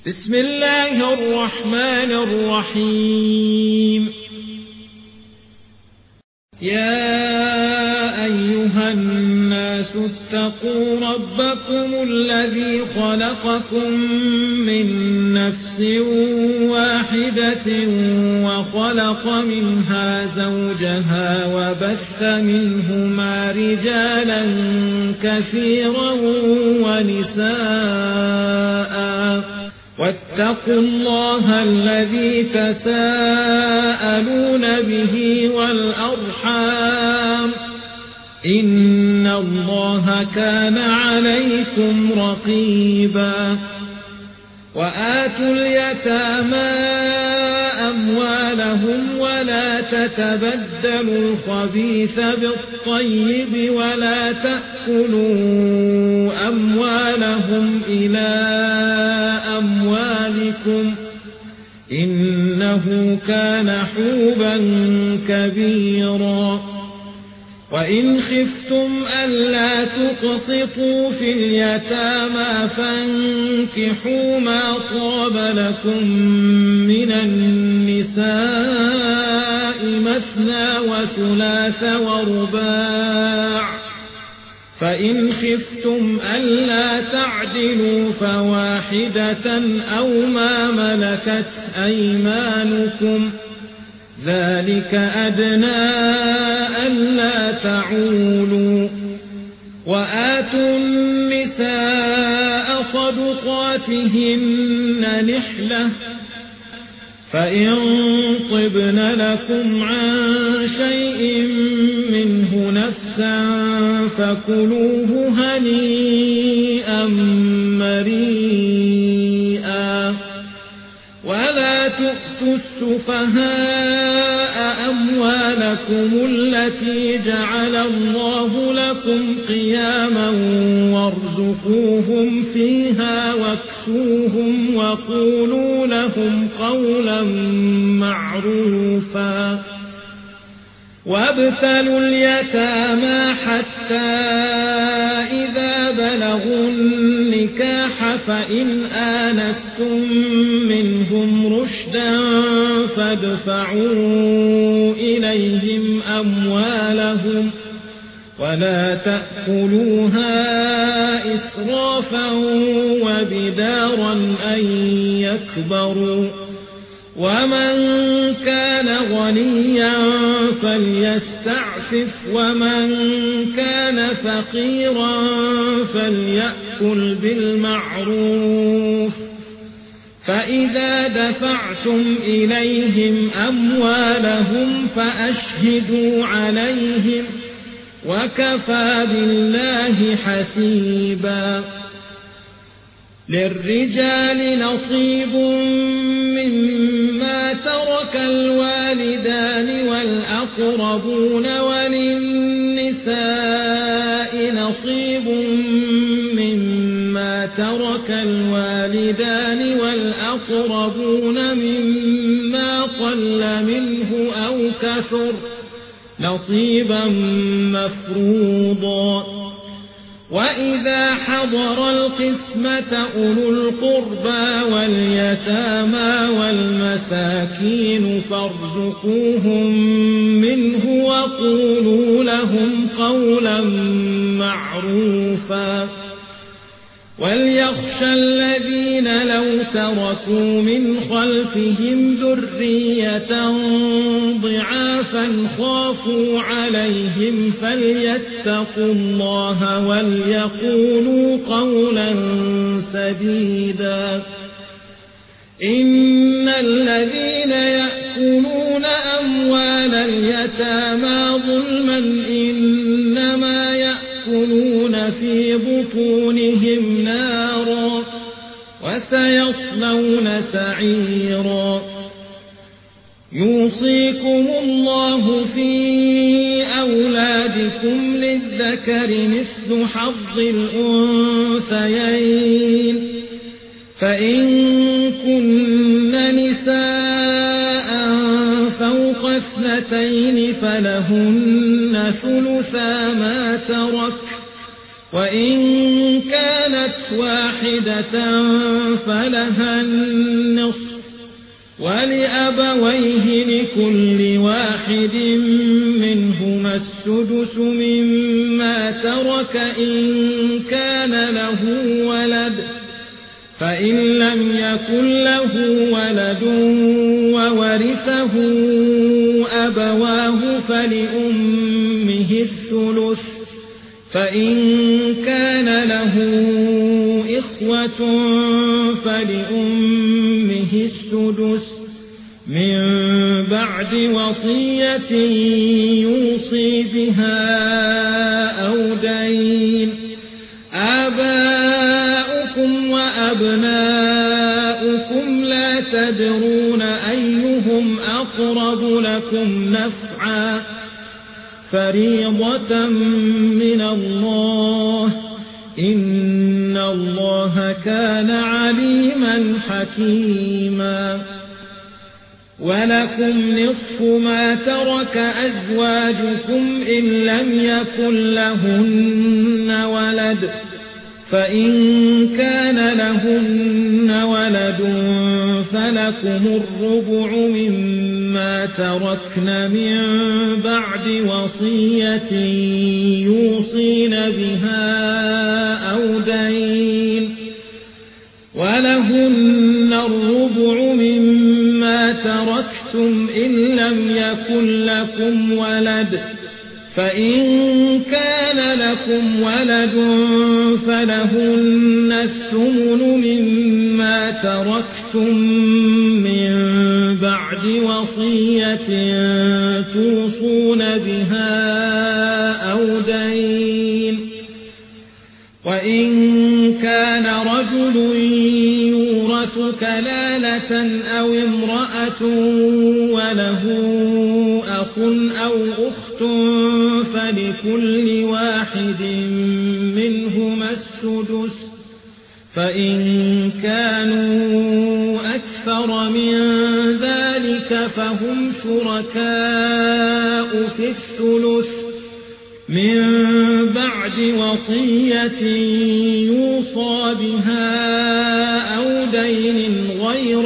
بسم الله الرحمن الرحيم. يا أيها الناس اتقوا ربكم الذي خلقكم من نفس واحدة وخلق منها زوجها وبث منهما رجالا كثيرا ونساء واتقوا الله الذي تساءلون به والأرحام إن الله كان عليكم رقيبا. وآتوا اليتامى أموالهم ولا تتبدلوا الخبيث بالطيب ولا تأكلوا أموالهم إلى أموالكم إنه كان حوبا كبيرا. وإن خفتم ألا تقسطوا في اليتامى فانكحوا ما طاب لكم من النساء مثنى وثلاث ورباع فإن خفتم ألا تعدلوا فواحدة أو ما ملكت أيمانكم ذلك أدنى ألا تعولوا. وآتوا النساء صدقاتهن نحلة فإن طبن لكم عن شيء منه نفسا فكلوه هنيئا مريئا. ولا تؤتوا السفهاء أموالكم التي جعل الله لكم قياما وارزقوهم فيها واكسوهم وقولوا لهم قولا معروفا. وابتلوا اليتامى حتى إذا بلغوا النكاح فإن آنستم منهم رشدا فادفعوا إليهم أموالهم ولا تأكلوها إسرافا وبدارا أن يكبروا. ومن كان غنيا فليستعفف ومن كان فقيرا فليأكل بالمعروف. فإذا دفعتم إليهم أموالهم فأشهدوا عليهم وكفى بالله حسيبا. للرجال نصيب مما ترك الوالدان والأقربون وللنساء نصيب مما ترك الوالدان والأقربون مما قل منه أو كثر نصيبا مفروضا. وإذا حضر القسمة أولو القربى واليتامى والمساكين فارزقوهم منه وقولوا لهم قولا معروفا. وليخشى الذين لو تركوا من خلفهم ذرية ضعافا خافوا عليهم فليتقوا الله وليقولوا قولا سديدا. إن الذين يأكلون أموال اليتامى ظلما إنما يأكلون في بطونهم نارا وسيصلون سعيرا. يوصيكم الله في أولادكم للذكر مثل حظ الأنثيين فإن كن نساء فوق اثنتين فلهن ثلثا ما ترك وإن كانت كانت واحدة فلها النصف ولأبويه لكل واحد منهما السدس مما ترك إن كان له ولد فإن لم يكن له ولد وورثه أبواه فلأمه الثلث فإن كان له إخوة فلأمه السدس من بعد وصية يوصي بها أو دين آباؤكم وأبناؤكم لا تدرون أيهم أقرب لكم نفعا فريضة من الله إن الله كان عليما حكيما ولكم نصف ما ترك أزواجكم إن لم يكن لهن ولد فإن كان لهن ولد فلكم الربع مما تركن من بعد وصية يوصين بها أو دين ولهن الربع مما تركتم إن لم يكن لكم ولد فإن كان لكم ولد فلهن الثمن مما تركتم من بعد وصية توصون بها أو دين وإن كان رجل يورث كلالة أو امرأة وله أخ أو أخت فلكل واحد منهما السدس فإن كانوا أكثر من ذلك فهم شركاء في الثلث من بعد وصية يوصى بها أو دين غير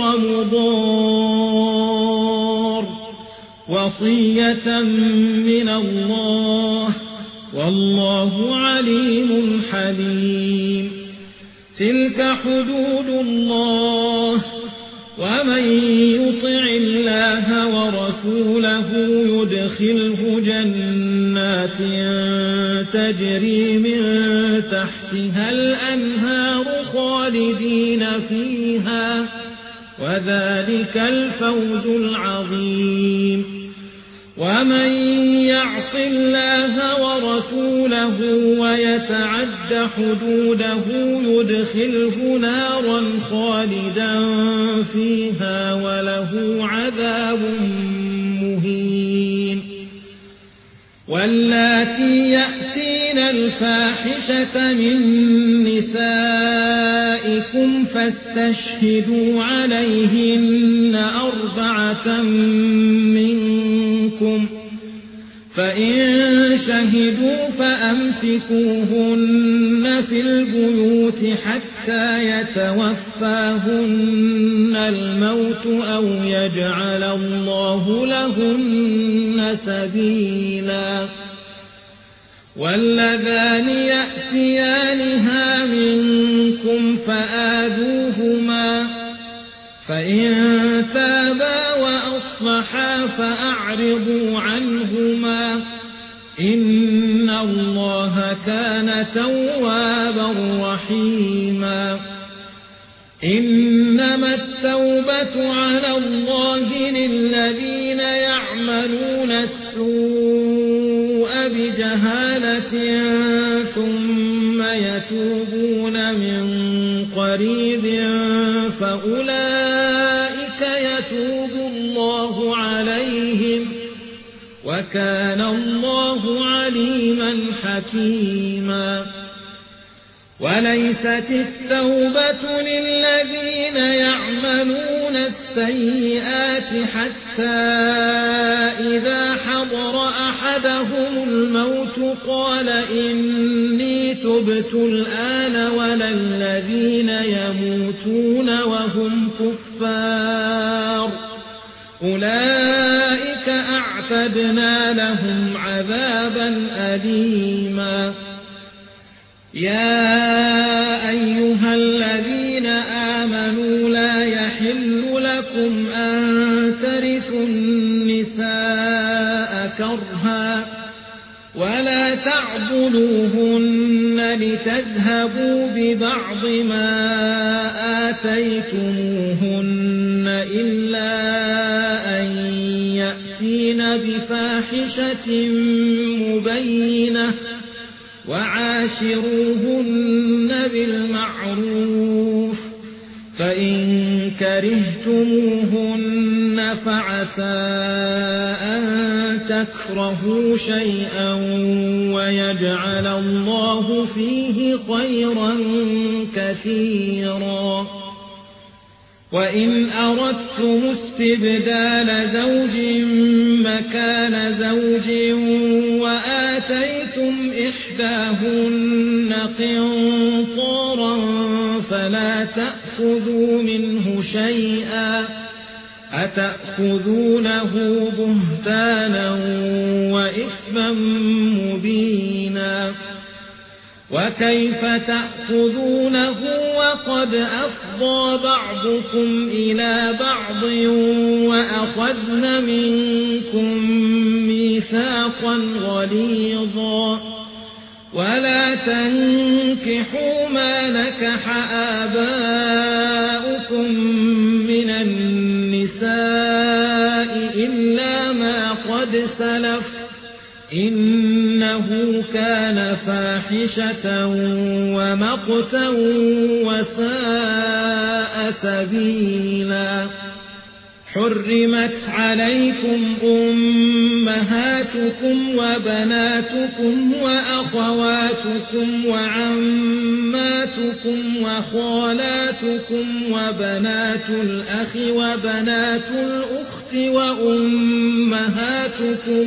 مضار وصية من الله والله عليم حليم تلك حدود الله ومن يطع الله ورسوله يدخله جنات تجري من تحتها الأنهار خالدين فيها وذلك الفوز العظيم ومن يعص الله ورسوله ويتعد حدوده يدخله نارا خالدا فيها وله عذاب مهين واللاتي يأتين الفاحشة من نسائكم فاستشهدوا عليهن 4 منكم فإن شهدوا فأمسكوهن في البيوت حتى يتوفاهن الموت أو يجعل الله لهن سبيلا واللذان يأتيانها منكم فآذوهما فإن تابا وأصلحا فأعرضوا عنهما إن الله كان توابا رحيما إنما التوبة على الله للذين يعملون السوء بجهالة ثم يتوبون من قريب فأولئك يتوب الله عليهم وكان الله عليما حكيما وليست التوبة للذين يعملون السيئات حتى إذا حضر أحدهم الموت قال إني تبت تبت الآن ولا الذين يموتون وهم كفار أولئك أعتدنا لهم عذابا أليما يا أيها الذين آمنوا لا يحل لكم أن ترثوا النساء كرها ولا تعضلوهن لتذهبوا ببعض ما آتيتموهن إلا أن يأتين بفاحشة مبينة وعاشروهن بالمعروف فإن كرهتموهن فعسى أن تكرهوا شيئا ويجعل الله فيه خيرا كثيرا وإن أردتم استبدال زوج مكان زوج وآتيتم إحداهن قنطارا فلا تأخذوا منه شيئا أتأخذونه بهتانا وإثما مبينا وكيف تأخذونه وقد أفضى بعضكم إلى بعض وأخذن منكم ميثاقا غليظا ولا تنكحوا ما نكح آباؤكم من النساء إلا ما قد سلف إنه كان فاحشة ومقتا وساء سبيلا حرمت عليكم أمهاتكم وبناتكم وأخواتكم وعماتكم وخالاتكم وبنات الأخ وبنات الأخت وأمهاتكم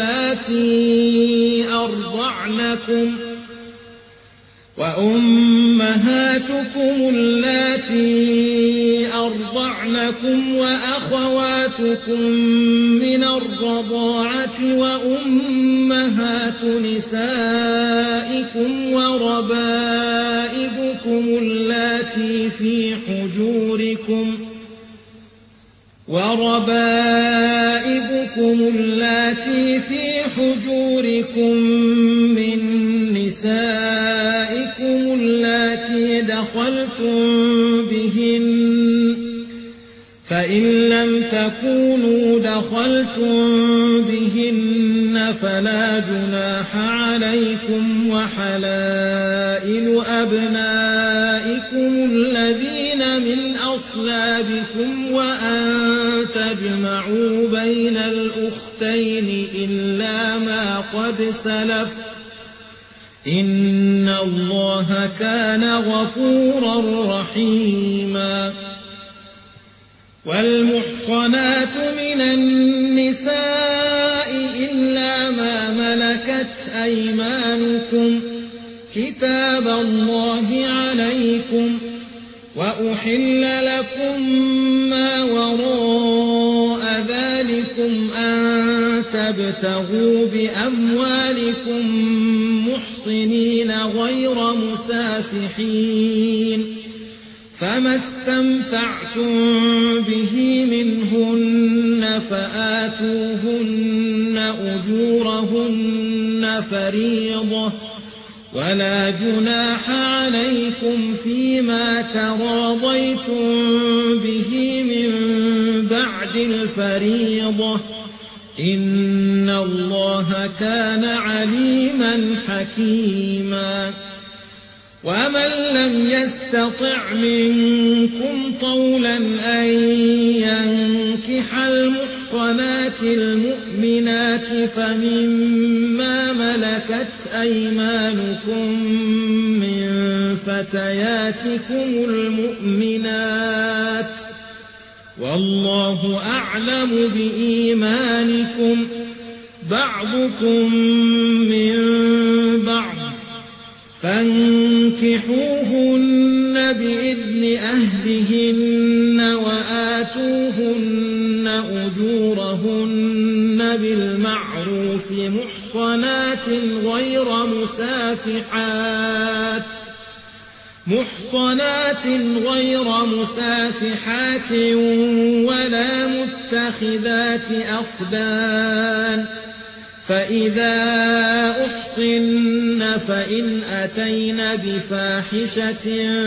اللاتي أرضعنكم وأخواتكم من الرضاعة وأمهات نسائكم وربائبكم اللاتي في حجوركم من نسائكم اللاتي دخلتم بهن فإن لم تكونوا دخلتم بهن فلا جناح عليكم وحلائل أبنائكم الذين من أصلابكم وأن تجمعوا بين الأختين إلا ما قد سلف إن الله كان غفورا رحيما والمحصنات من النساء إلا ما ملكت أيمانكم كتاب الله عليكم وأحل لكم ما وراء ذلكم أن تبتغوا بأموالكم محصنين غير مسافحين فما استمتعتم به منهن فآتوهن أجورهن فريضة ولا جناح عليكم فيما تراضيتم به من بعد الفريضة إن الله كان عليما حكيما ومن لم يستطع منكم طولا أن ينكح المحصنات المؤمنات فمما ملكت أيمانكم من فتياتكم المؤمنات والله أعلم بإيمانكم بعضكم من بعض فانكحوهن بإذن أهلهن وآتوهن أجورهن بالمعروف محصنات غير مسافحات ولا متخذات أخدان فإذا أحصن فإن أتين بفاحشة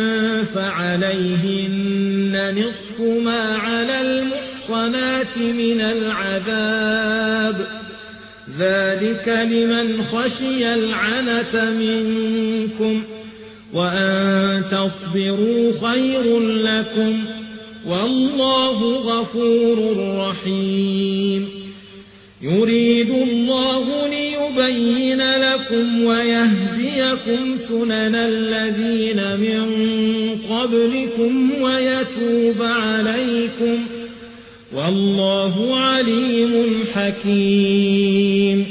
فعليهن نصف ما على المحصنات من العذاب ذلك لمن خشي العنة منكم وأن تصبروا خير لكم والله غفور رحيم يريد الله ليبين لكم ويهديكم سنن الذين من قبلكم ويتوب عليكم والله عليم حكيم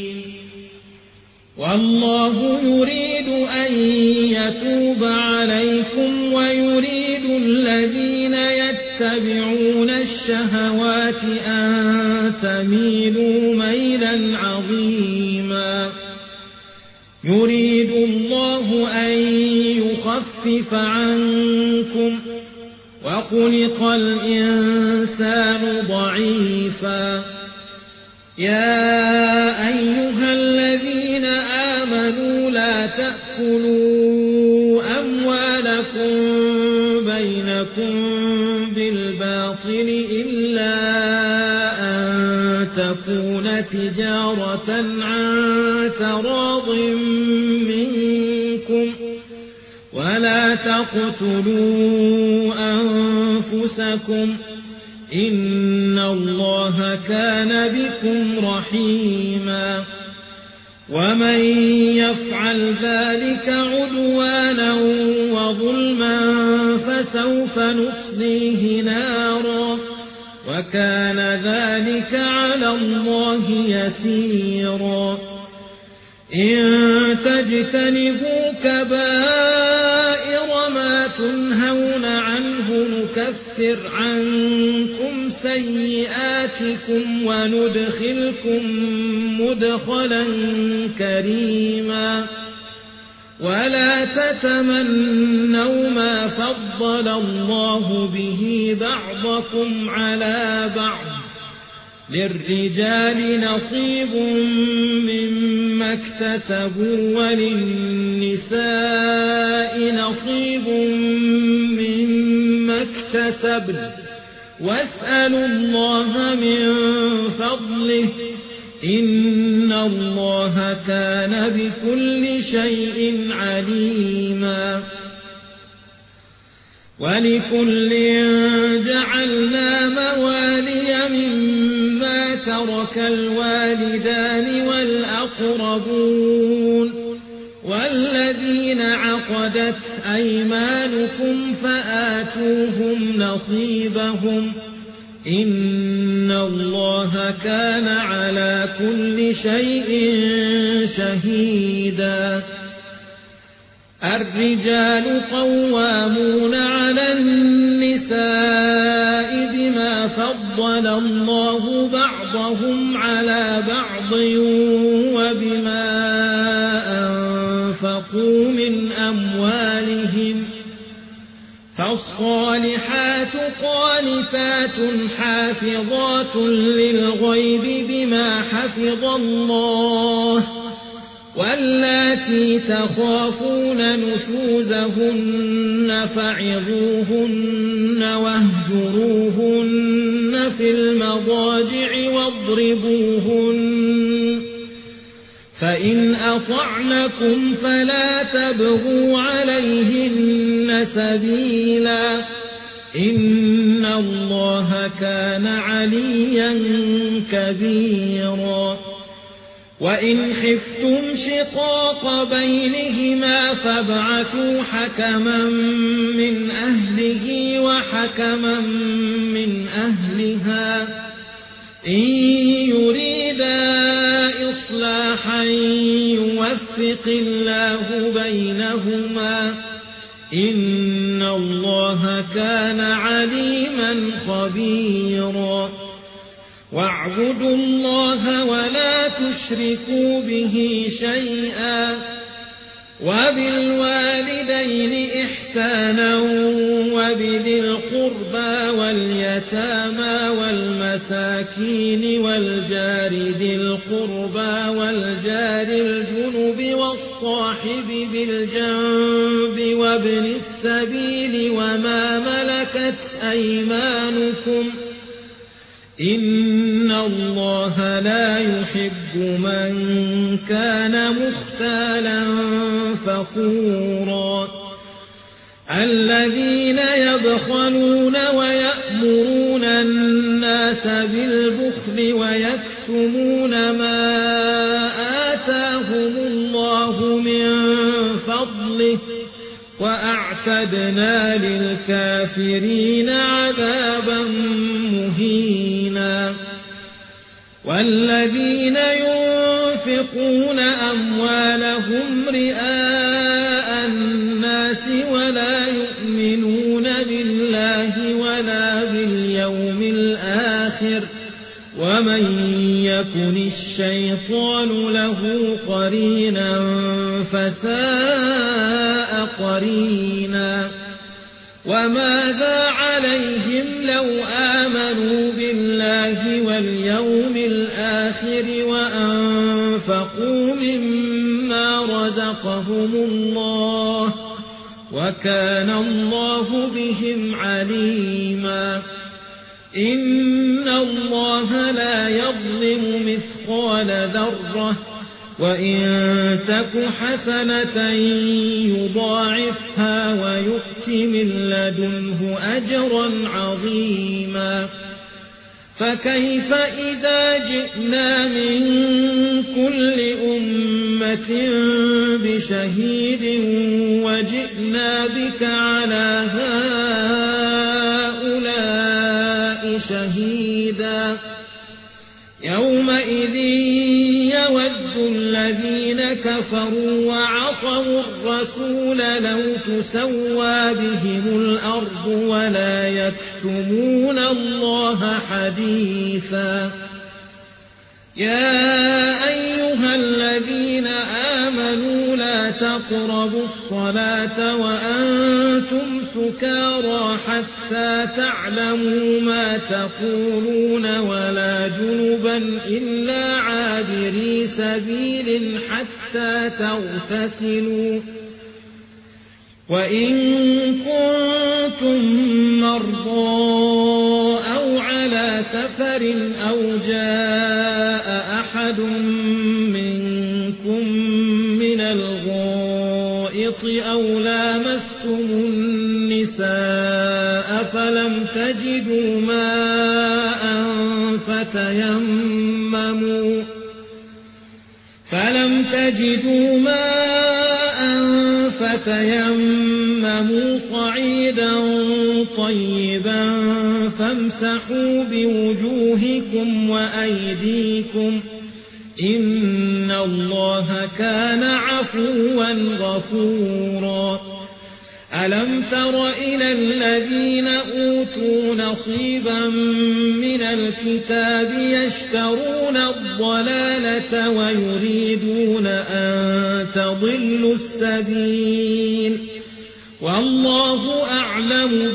والله يريد أن يتوب عليكم ويريد الذين يتبعون الشهوات أن تميلوا ميلا عظيما يريد الله أن يخفف عنكم وخلق الإنسان ضعيفا يا أيها الذين آمنوا لا تأكلوا أموالكم بينكم بالباطل إلا أن تكون تجارة عن تراض منكم ولا تقتلوا أنفسكم إن الله كان بكم رحيما ومن يفعل ذلك عدوانا وظلما فسوف نصليه نارا وكان ذلك على الله يسيرا إن تجتنبوا كبائر ما تنهون عنه نكفر عنكم سيئاتكم وندخلكم مدخلا كريما ولا تتمنوا ما فضل الله به بعضكم على بعض للرجال نصيب مما اكتسبوا وللنساء نصيب مما اكتسبن واسألوا الله من فضله إن الله كان بكل شيء عليما ولكل جعلنا موالي مما ترك الوالدان والأقربون والذين عقدت أيمانكم فآتوهم نصيبهم إن الله كان على كل شيء شهيدا الرجال قوامون على النساء بما فضل الله بعضهم على بعض وبما أنفقوا من أموالهم فالصالحات قانتات حافظات للغيب بما حفظ الله واللاتي تخافون نشوزهن فعظوهن واهجروهن في المضاجع واضربوهن فإن أطعنكم فلا تبغوا عليهن سبيلا إن الله كان عليا كبيرا وإن خفتم شقاق بينهما فابعثوا حكما من أهله وحكما من أهلها إن يريدا إصلاحا يوفق يفرق الله بينهما إن الله كان عليما خبيرا واعبدوا الله ولا تشركوا به شيئا وبالوالدين إحسانا وبذي القربى واليتامى والمساكين والجار ذي القربى والجار الجنب والصاحب بالجنب وابن السبيل وما ملكت أيمانكم إن الله لا يحب من كان مختالا فخورا الذين يبخلون ويأمرون الناس بالبخل ويكتمون ما آتاهم الله من فضله وأعتدنا للكافرين عذابا مهينا والذين ينفقون أموالهم رئاء الناس ولا يؤمنون بالله ولا باليوم الآخر ومن يكن الشيطان له قرينا فساء قرينا وماذا عليهم لو آمنوا بالله واليوم الآخر وأنفقوا مما رزقهم الله وكان الله بهم عليما إن الله لا يظلم مثقال ذرة وإن تك حسنة يضاعفها ويؤت من لدنه أجرا عظيما فكيف إذا جئنا من كل أمة بشهيد وجئنا بك على هؤلاء شهيدا يومئذ يود الذين كفروا وعصوا الرسول لو تسوى بهم الأرض ولا يكتمون الله حديثا يا أيها الذين آمنوا لا تقربوا الصلاة وأنتم سكارى حتى تعلموا ما تقولون ولا جنبا إلا عابري سبيل حتى تغتسلوا وإن كنتم مرضى أو على سفر أو جاء أحد منكم من الغائط أو لامستم النساء فلم تجدوا ماء فتيمموا صعيدا طيبا فامسحوا بوجوهكم وأيديكم إن الله كان عفوا غفورا ألم تر إلى الذين أوتوا نصيبا من الكتاب يشترون الضلالة ويريدون أن تضلوا السبيل والله أعلم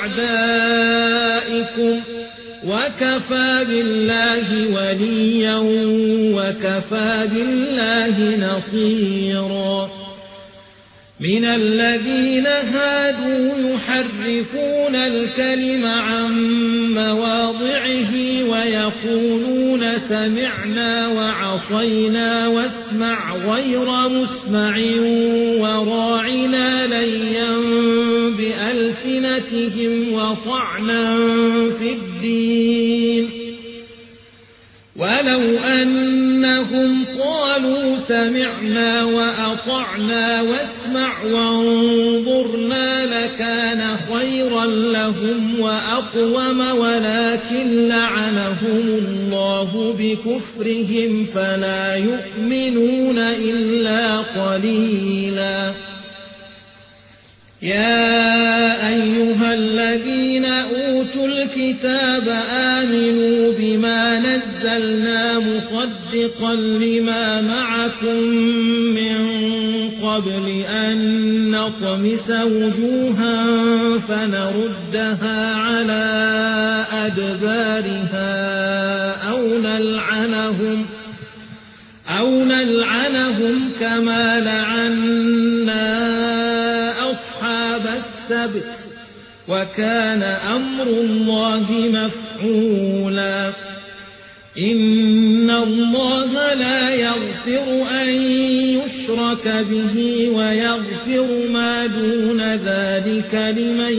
بأعدائكم وكفى بالله وليا وكفى بالله نصيرا من الذين هادوا يحرفون الكلم عن مواضعه ويقولون سمعنا وعصينا واسمع غير مسمع وراعنا ليا بألسنتهم وطعنا في الدين ولو أنهم قالوا سمعنا وأطعنا واسمع وانظرنا لكان خيرا لهم وأطهر أقوم ولكن لعنهم الله بكفرهم فلا يؤمنون إلا قليلا يا أيها الذين أوتوا الكتاب آمنوا بما نزلنا مصدقا لما معكم من قبل أن نطمس وجوها فنردها على أدبارها أو نلعنهم كما لعنا أصحاب السبت وكان أمر الله مفعولا إن الله لا يغفر أن يشرك به ويغفر ما دون ذلك لمن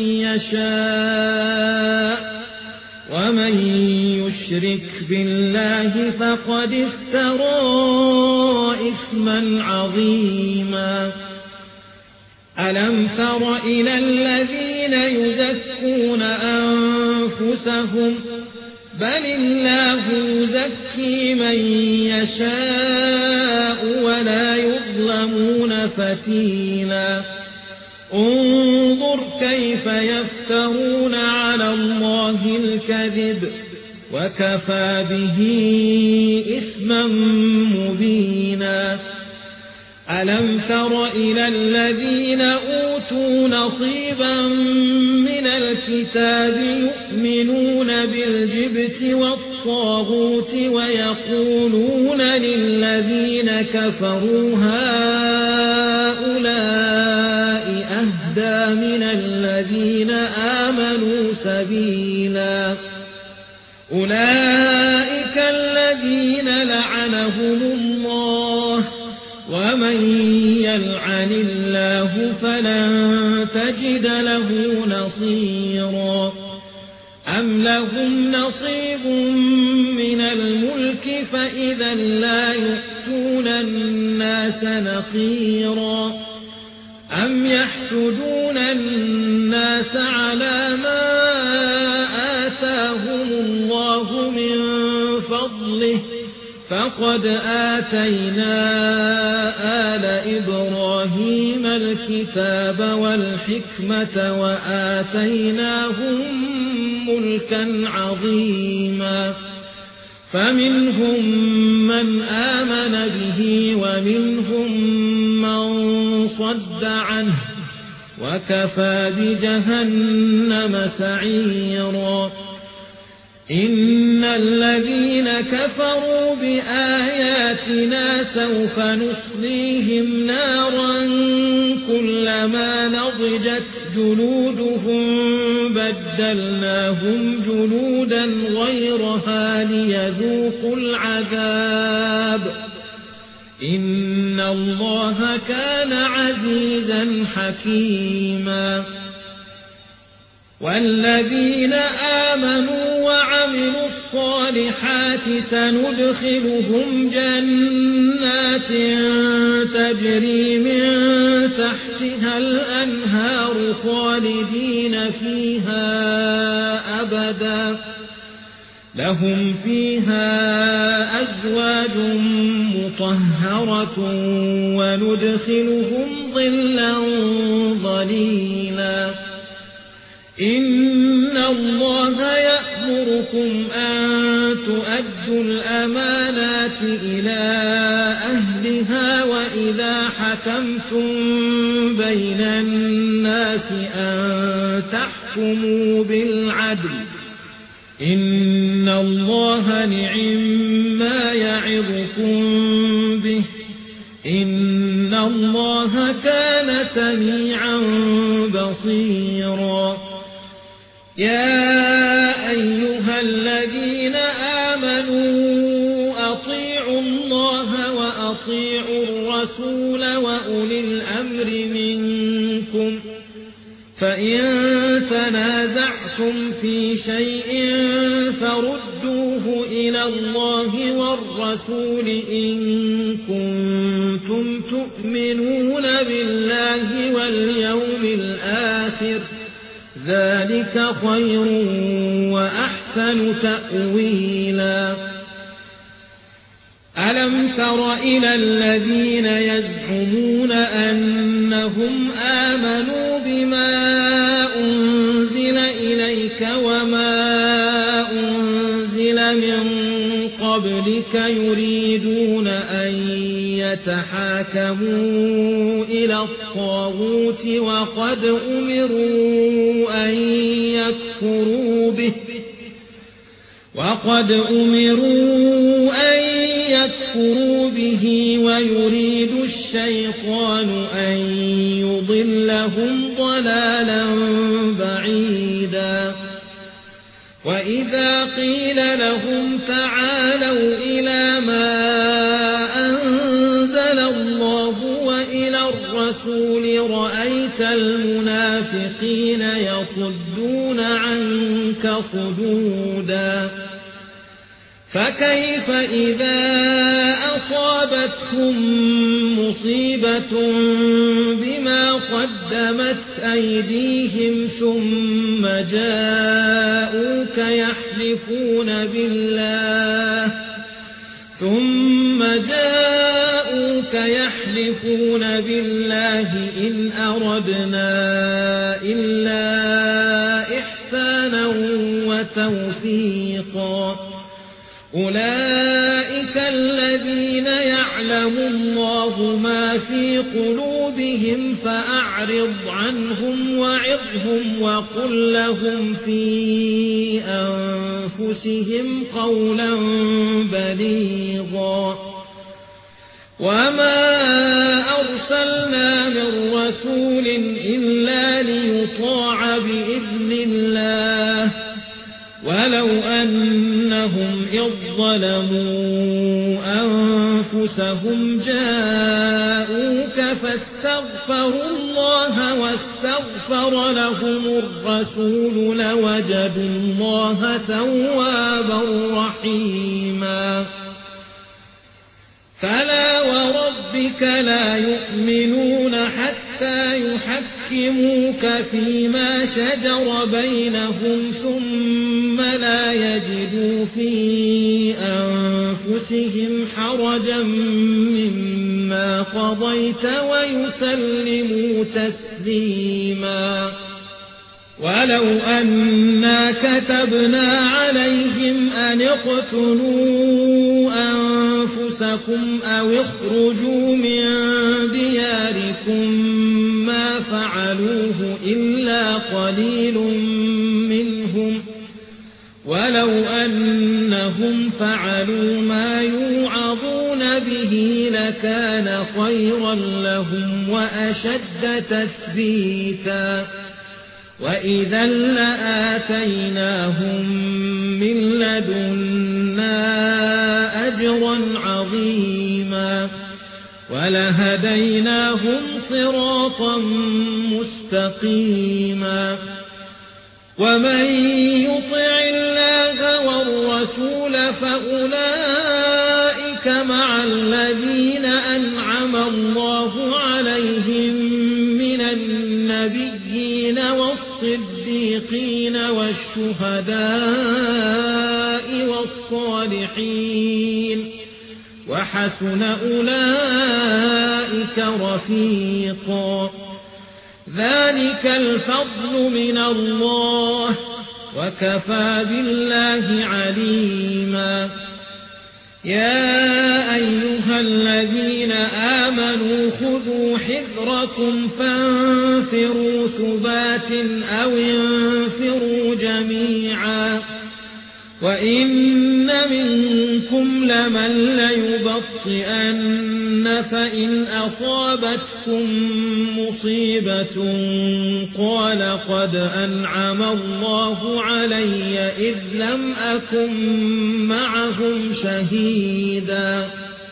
يشاء ومن يشرك بالله فقد افترى إثما عظيما ألم تر إلى الذين يزكون أنفسهم بل الله يزكي من يشاء ولا يظلمون فتيلا انظر كيف يفترون على الله الكذب وكفى به إثما مبينا ألم تر إلى الذين أوتوا نصيبا من الكتاب يؤمنون بالجبت والطاغوت ويقولون للذين كفروا هؤلاء أهدى من الذين آمنوا سبيلا أولئك الذين لعنهم الله ومن يلعن الله فلن تجد له نصيرا أم لهم نصيب من الملك فإذا لا يؤتون الناس نقيرا أم يحسدون الناس على ما آتاهم الله من فضله فقد آتينا آل إبراهيم الكتاب والحكمة وآتيناهم ملكا عظيما فمنهم من آمن به ومنهم من صد عنه وكفى بجهنم سعيرا إن الذين كفروا بآياتنا سوف نصليهم نارا كلما نضجت جلودهم بدلناهم جلودا غيرها ليذوقوا العذاب إن الله كان عزيزا حكيما والذين آمنوا وعملوا الصالحات سندخلهم جنات تجري من تحتها الأنهار خالدين فيها أبدا لهم فيها أزواج مطهرة وندخلهم ظلا ظليلا إن الله يأمركم أن تؤدوا الأمانات إلى أهلها وإذا حكمتم بين الناس أن تحكموا بالعدل إن الله نعما يعظكم به إن الله كان سميعا بصيرا يا أيها الذين آمنوا أطيعوا الله وأطيعوا الرسول وأولي الأمر منكم فإن تنازعتم في شيء فردوه إلى الله والرسول إن كنتم تؤمنون بالله واليوم الآخر ذلك خير وأحسن تأويلا ألم تر إلى الذين يزعمون أنهم آمنوا بما أنزل إليك وما أنزل من قبلك يريدون أن يتحاكموا إلى الطاغوت وقد أمروا أن يكفروا به ويريد الشيطان أن يضلهم ضلالا بعيدا وإذا قيل لهم تعالوا إلى ما أنزل الله وإلى الرسول رأيت المنافقين يصدون عنك صدودا فكيف إذا أصابتهم مصيبة بما قدمت أيديهم ثم جاءوك يحلفون بالله إن أردنا إلا إحسانا وتوفيقا أولئك الذين يعلم الله ما في قلوبهم فأعرض عنهم وعظهم وقل لهم في أنفسهم قولا بليغا وما أرسلنا من رسول إلا ليطاع بإذن الله ولو أنهم إذ ظلموا أنفسهم جاءوك فاستغفروا الله واستغفر لهم الرسول لوجدوا الله توابا رحيما فلا وربك لا يؤمنون حتى يحكموك فيما شجر بينهم ثم لا يجدوا في أنفسهم حرجا مما قضيت ويسلموا تسليما ولو أنا كتبنا عليهم أن اقتلوا أنفسكم أو اخرجوا من دياركم ما فعلوه إلا قليل منهم ولو أنهم فعلوا ما يوعظون به لكان خيرا لهم وأشد تثبيتا وإذا لآتيناهم من لدنا أجرا عظيما ولهديناهم صراطا مستقيما ومن يطع الله والرسول فأولئك مع الذين أنعم الله عليهم من النبيين والصديقين والشهداء والصالحين وحسن أولئك رفيقا ذلك الفضل من الله وكفى بالله عليما يا أيها الذين آمنوا خذوا حذركم فانفروا ثبات أو انفروا جميعا وإن منكم لمن ليبطئن فإن أصابتكم مصيبة قال قد أنعم الله علي إذ لم أكن معهم شهيدا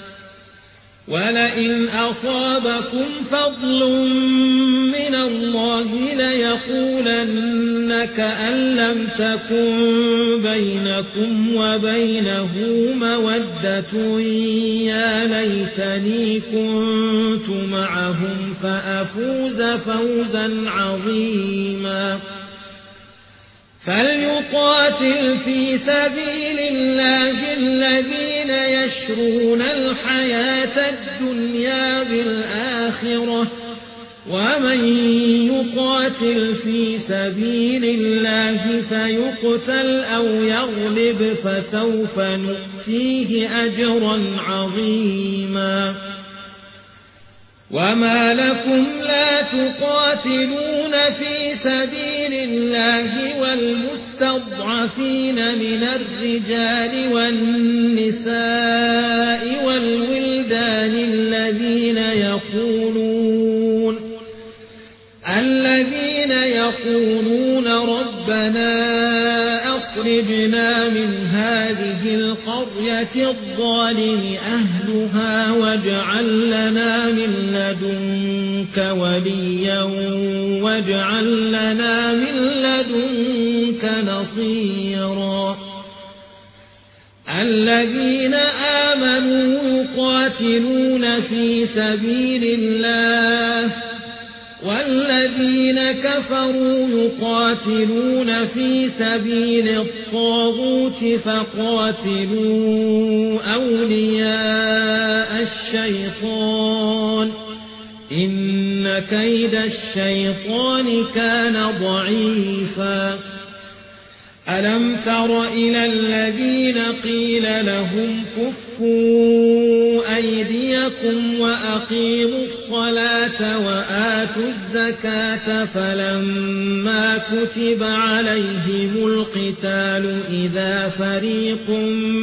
ولئن أصابكم فضل من الله ليقولن كأن لم تكن بينكم وبينه مودة يا ليتني كنت معهم فأفوز فوزا عظيما فليقاتل في سبيل الله الذين يشرون الحياة الدنيا بالآخرة ومن يقاتل في سبيل الله فيقتل أو يغلب فسوف نؤتيه أجرا عظيما وما لكم لا تقاتلون في سبيل الله والمستضعفين من الرجال والنساء والولدان الذين يقولون ربنا أخرجنا من هذه القرية الظالم أهلها واجعل لنا من لدنك وليا واجعل لنا من لدنك نصيرا الذين آمنوا يقاتلون في سبيل الله والذين كفروا يقاتلون في سبيل الطاغوت فقاتلوا أولياء الشيطان إن كيد الشيطان كان ضعيفا ألم تر إلى الذين قيل لهم كفوا أيديكم وأقيموا الصلاة وآتوا الزكاة فلما كتب عليهم القتال إذا فريق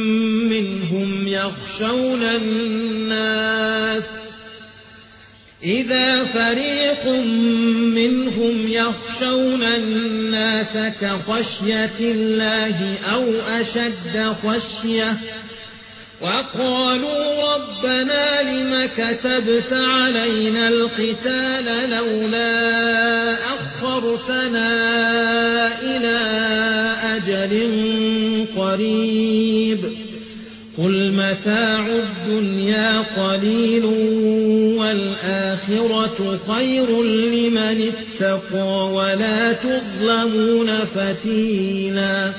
منهم يخشون الناس كخشية الله أو أشد خشية وقالوا ربنا لم كتبت علينا القتال لولا أخرتنا إلى أجل قريب قل متاع الدنيا قليل والآخرة خير لمن اتقى ولا تظلمون فتيلا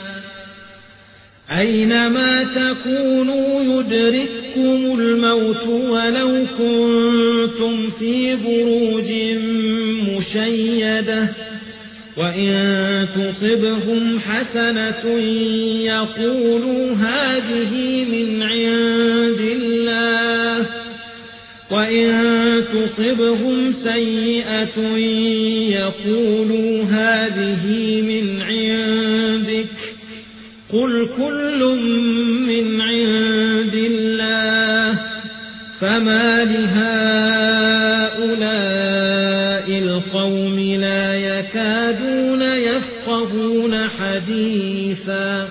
أينما تكونوا يدرككم الموت ولو كنتم في بروج مشيدة وإن تصبهم حسنة يقولوا هذه من عند الله وإن تصبهم سيئة يقولوا هذه من عندك قل كل من عند الله فما لهؤلاء القوم لا يكادون يفقهون حديثا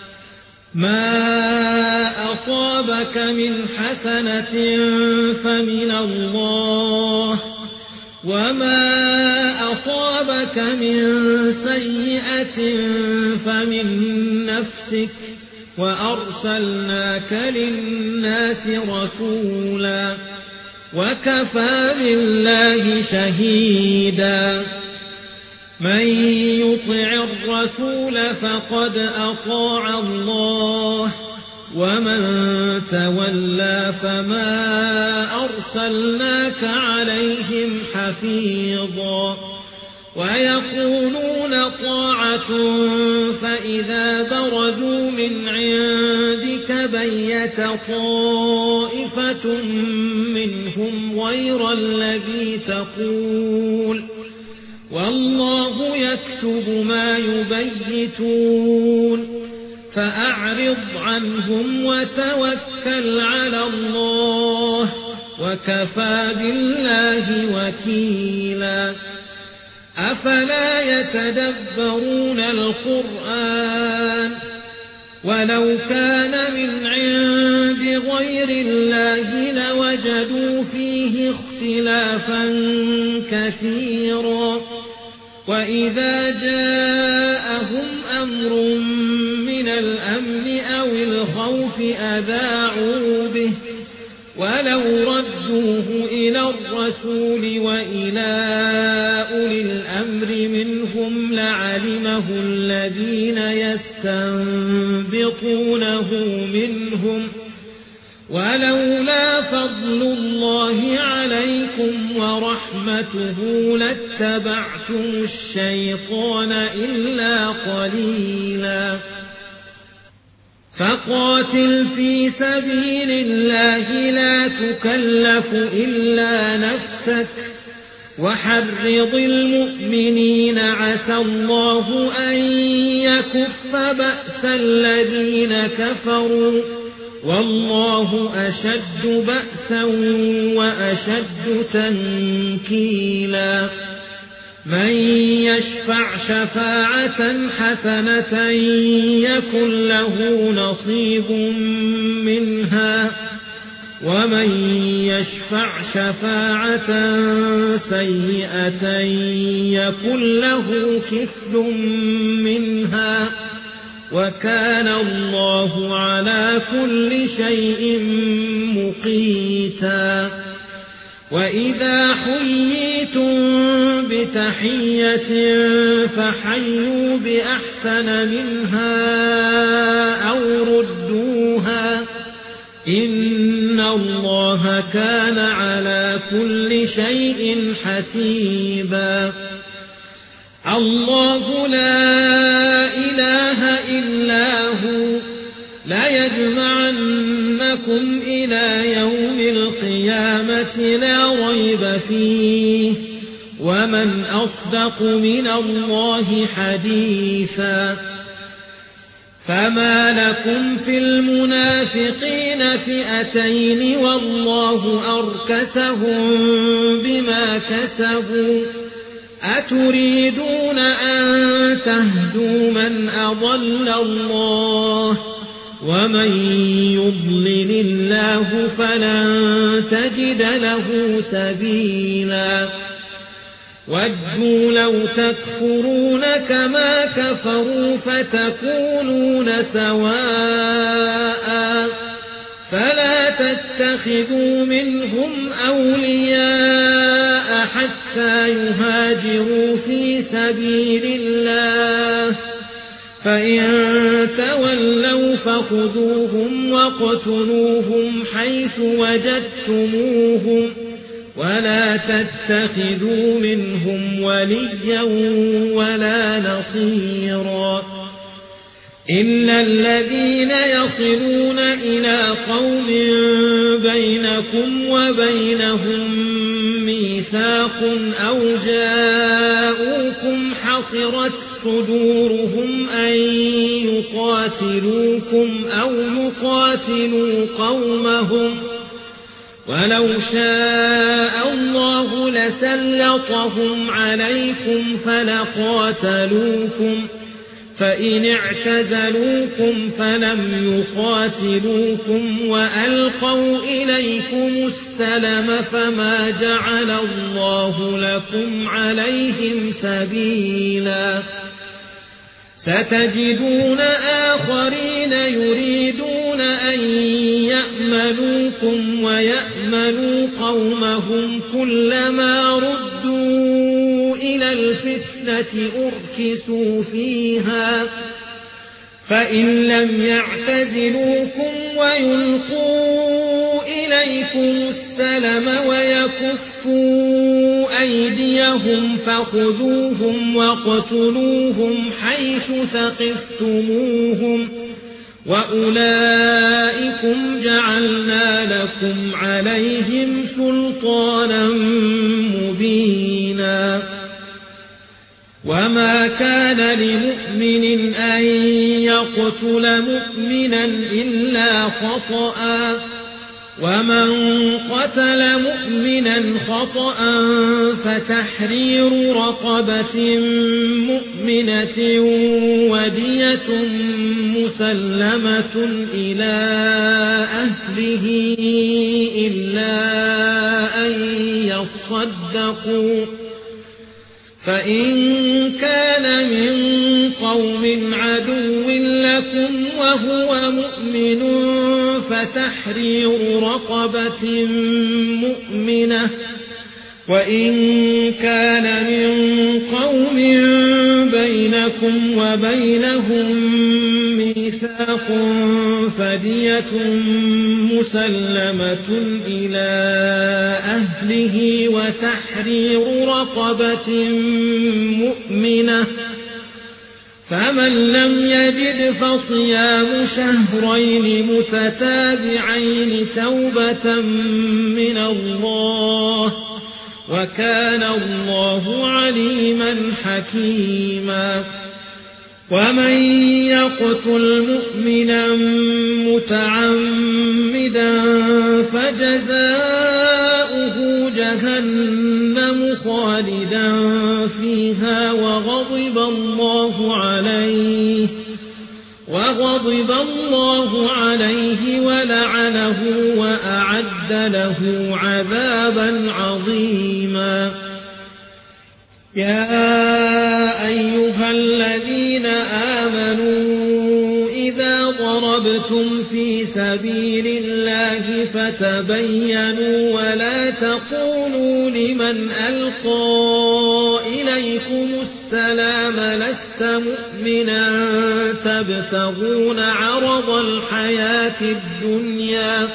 ما أصابك من حسنة فمن الله وما أصابك من سيئة فمن نفسك وأرسلناك للناس رسولا وكفى بالله شهيدا من يطع الرسول فقد أطاع الله ومن تولى فما أرسلناك عليهم حفيظا ويقولون طاعة فإذا برزوا من عندك بيت طائفة منهم غير الذي تقول والله يكتب ما يبيتون فأعرض عنهم وتوكل على الله وكفى بالله وكيلا أفلا يتدبرون القرآن ولو كان من عند غير الله لوجدوا فيه اختلافا كثيرا وإذا جاءهم أمر من الأمن أو الخوف أذاعوا به ولو ردوه إلى الرسول وإلى أولي الأمر منهم لعلمه علمه الذين يستنبطونه منهم ولولا فضل الله عليكم ورحمته لاتبعتم الشيطان إلا قليلا فقاتل في سبيل الله لا تكلف إلا نفسك وحرض المؤمنين عسى الله أن يكف بأس الذين كفروا والله أشد بأسا وأشد تنكيلا من يشفع شفاعة حسنة يكن له نصيب منها ومن يشفع شفاعة سيئة يكن له كفل منها وكان الله على كل شيء مقيتا وإذا حييتم بتحية فحيوا بأحسن منها أو ردوها إن الله كان على كل شيء حسيبا الله لا إله إلا هو لا يجمعنكم إلى يوم القيامة لا ريب فيه ومن أصدق من الله حديثا فما لكم في المنافقين فئتين والله أركسهم بما كسبوا أتريدون أن تهدوا من أضل الله ومن يضلل الله فلن تجد له سبيلا ودوا لو تكفرون كما كفروا فتكونون سواء فلا تتخذوا منهم أولياء حتى يهاجروا في سبيل الله فإن تولوا فخذوهم واقتلوهم حيث وجدتموهم ولا تتخذوا منهم وليا ولا نصيرا إلا الذين يصلون إلى قوم بينكم وبينهم ميثاق أو جاءوكم حصرت صدورهم أن يقاتلوكم أو يقاتلوا قومهم ولو شاء الله لسلطهم عليكم فلقاتلوكم فإن اعتزلوكم فلم يقاتلوكم وألقوا إليكم السلم فما جعل الله لكم عليهم سبيلا ستجدون آخرين يريدون أن يأمنوكم ويأمنوا قومهم كلما ردوا إلى الفتنة أركسوا فيها فإن لم يعتزلوكم ويلقوا إليكم السلم ويكفوا أيديهم فخذوهم واقتلوهم حيث ثقفتموهم وأولئكم جعلنا لكم عليهم سلطانا مبينا وما كان لمؤمن أن يقتل مؤمنا إلا خطأ ومن قتل مؤمنا خطأ فتحرير رقبة مؤمنة ودية مسلمة إلى أهله إلا أن يصدقوا فإن كان من قوم عدو لكم وهو مؤمن فتحرير رقبة مؤمنة وإن كان من قوم بينكم وبينهم ميثاق فدية مسلمة إلى أهله وتحرير رقبة مؤمنة، فمن لم يجد فصيام شهرين متتابعين توبة من الله، وكان الله عليما حكيما. ومن يقتل مؤمنا متعمدا فجزاؤه جهنم خالدا فيها وغضب الله عليه ولعنه وأعد له عذابا عظيما. يا أيها الذين آمنوا إذا ضربتم في سبيل الله فتبينوا ولا تقولوا لمن ألقى إليكم السلام لست مؤمنا تبتغون عرض الحياة الدنيا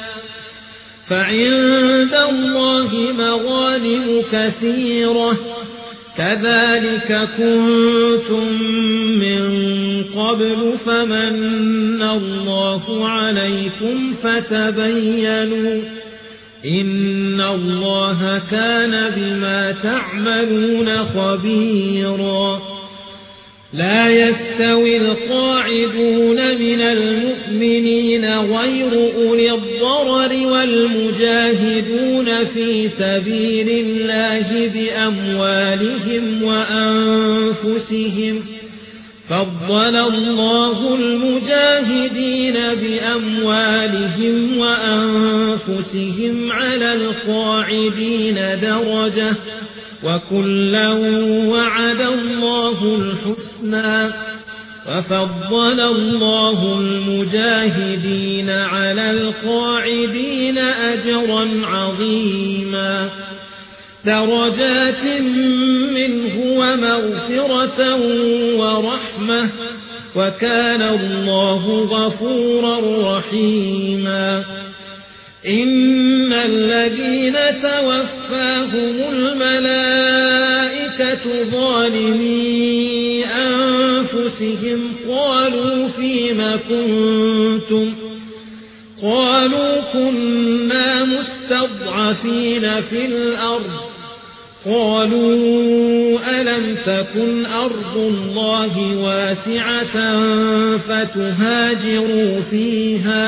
فعند الله مغانم كثيرة كذلك كنتم من قبل فمن الله عليكم فتبينوا إن الله كان بما تعملون خبيرا. لا يستوي القاعدون من المؤمنين غير أولي الضرر والمجاهدون في سبيل الله بأموالهم وأنفسهم، فضل الله المجاهدين بأموالهم وأنفسهم على القاعدين درجة، وكلا وعد الله الحسنى، وفضل الله المجاهدين على القاعدين أجرا عظيما، درجات منه ومغفرة ورحمة، وكان الله غفورا رحيما. إن الذين توفاهم الملائكة ظالمي أنفسهم قالوا فيم كنتم؟ قالوا كنا مستضعفين في الأرض. قالوا ألم تكن أرض الله واسعة فتهاجروا فيها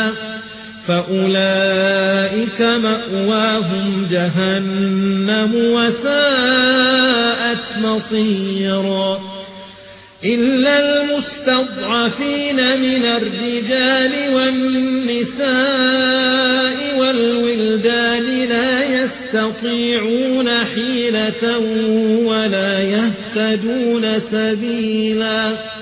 فأولئك مأواهم جهنم وساءت مصيرا. إلا المستضعفين من الرجال والنساء والولدان لا يستطيعون حيلة ولا يهتدون سبيلا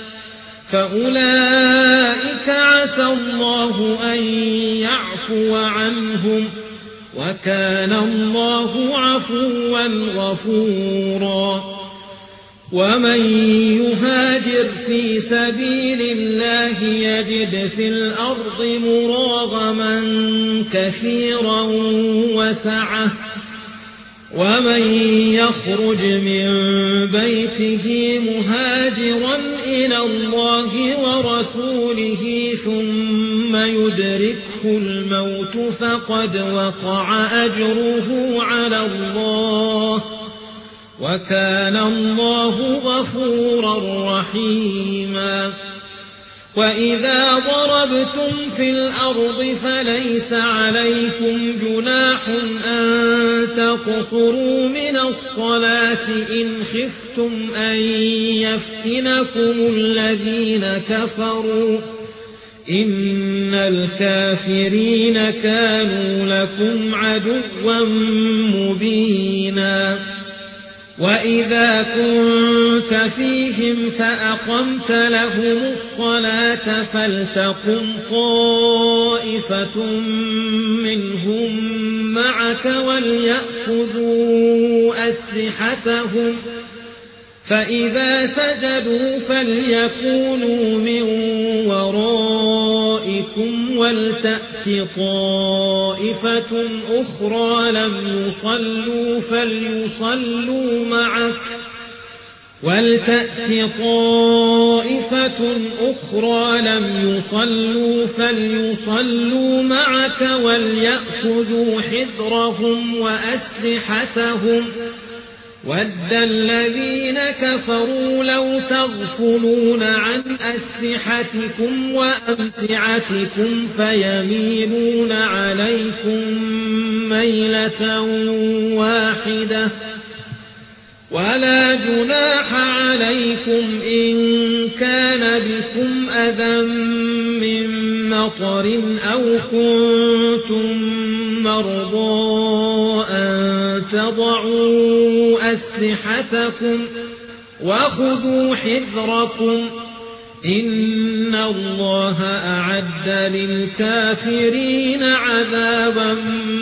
فأولئك عسى الله أن يعفو عنهم وكان الله عفوا غفورا. ومن يهاجر في سبيل الله يجد في الأرض مراغما كثيرا وسعة، ومن يخرج من بيته مهاجرا إلى الله ورسوله ثم يدركه الموت فقد وقع أجره على الله وكان الله غفورا رحيما. وإذا ضربتم في الأرض فليس عليكم جناح أن تقصروا من الصلاة إن خفتم أن يفتنكم الذين كفروا إن الكافرين كانوا لكم عدوا مبينا. وإذا كنت فيهم فأقمت لهم الصلاة فلتقم طائفة منهم معك وليأخذوا أسلحتهم فإذا سجدوا فليكونوا من ورائكم ولتأت طائفة أخرى لم يصلوا فليصلوا معك وليأخذوا حذرهم وأسلحتهم ود الذين كفروا لو تغفلون عن أسلحتكم وأمتعتكم فيميلون عليكم ميلة واحدة ولا جناح عليكم إن كان بكم أذى من مطر أو كنتم مرضى أن تضعوا أسلحتكم وخذوا حذركم إن الله أعد للكافرين عذابا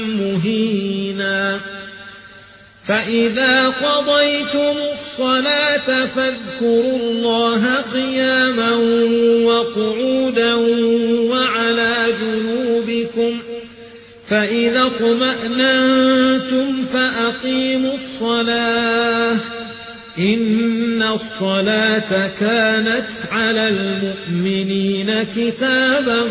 مهينا فإذا قضيتم الصلاة فاذكروا الله قياما وقعودا وعلى جنوبكم فإذا اطمأننتم فأقيموا الصلاة إن الصلاة كانت على المؤمنين كتابا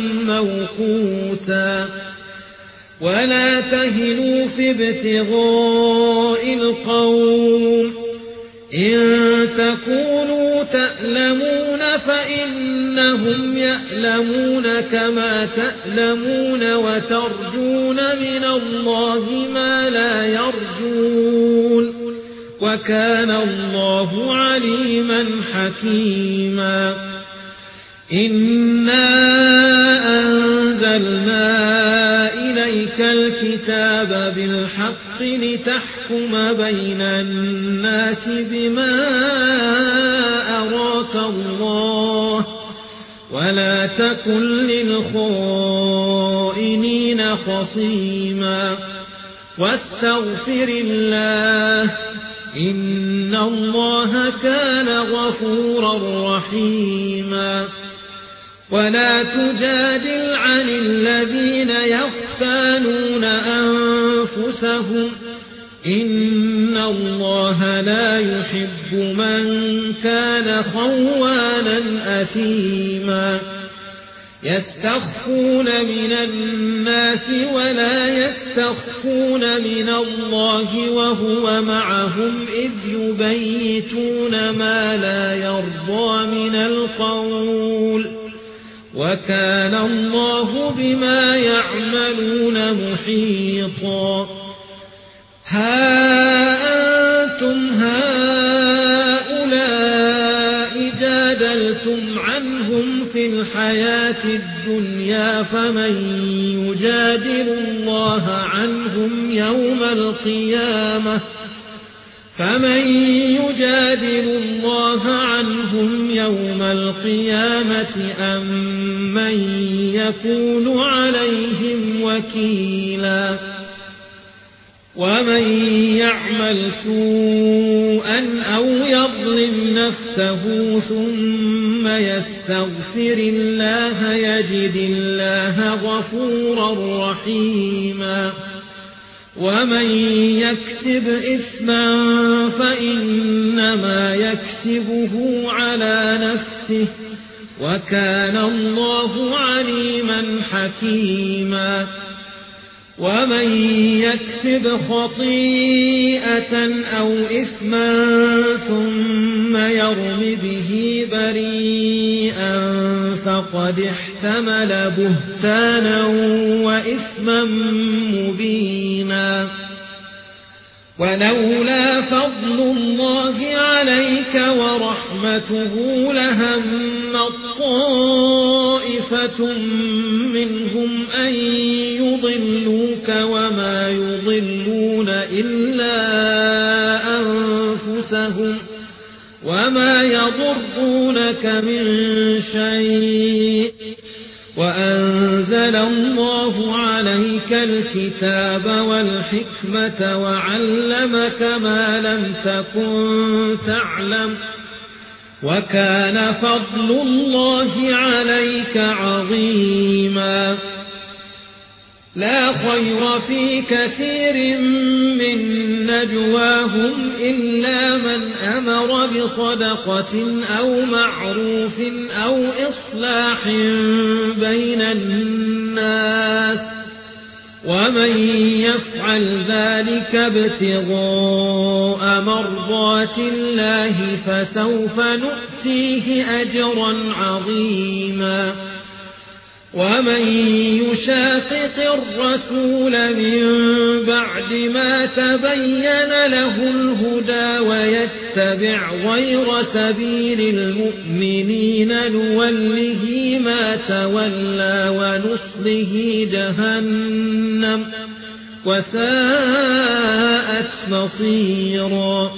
موقوتا ولا تهنوا في ابتغاء القوم إن تكونوا تألمون فإنهم يألمون كما تألمون وترجون من الله ما لا يرجون وكان الله عليما حكيما إنا أنزلنا إليك الكتاب بالحق لتحكم بين الناس بما أراك الله ولا تكن للخائنين خصيما واستغفر الله إن الله كان غفورا رحيما ولا تجادل عن الذين يختانون أنفسهم إن الله لا يحب من كان خوانا أثيما يستخفون من الناس ولا يستخفون من الله وهو معهم إذ يبيتون ما لا يرضى من القول وكان الله بما يعملون محيطا ها أنتم هؤلاء جادلتم عنهم في الحياة الدنيا فمن يجادل الله عنهم يوم القيامة أم من يكون عليهم وكيلا ومن يعمل سوءا أو يظلم نفسه ثم يستغفر الله يجد الله غفورا رحيما ومن يكسب إثما فإنما يكسبه على نفسه وكان الله عليما حكيما ومن يكسب خطيئة أو إثما ثم يرم به بريئا فقد احتمل بهتانا وإثما مبينا ولولا فضل الله عليك ورحمته لهمت طائفة منهم أن يضلوك وما يضلون إلا أنفسهم أنفسهم وما يضرونك من شيء وأنزل الله عليك الكتاب والحكمة وعلمك ما لم تكن تعلم وكان فضل الله عليك عظيما لا خير في كثير من نجواهم إلا من أمر بصدقة أو معروف أو إصلاح بين الناس ومن يفعل ذلك ابتغاء مرضات الله فسوف نؤتيه أجرا عظيما ومن يشاقق الرسول من بعد ما تبين له الهدى ويتبع غير سبيل المؤمنين نوله ما تولى ونصله جهنم وساءت مصيرا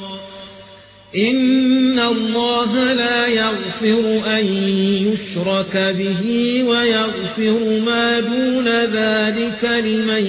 إن الله لا يغفر أن يشرك به ويغفر ما دون ذلك لمن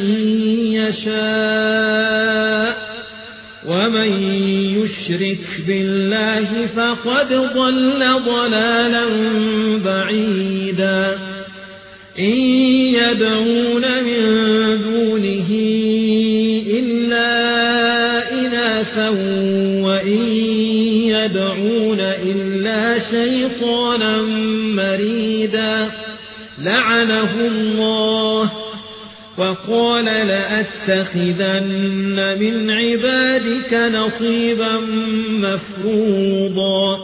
يشاء ومن يشرك بالله فقد ضل ضلالا بعيدا إن يدعون من دونه إلا إناثا وإن يدعون إلا شيطانا مريدا لعنه الله وقال لأتخذن من عبادك نصيبا مفروضا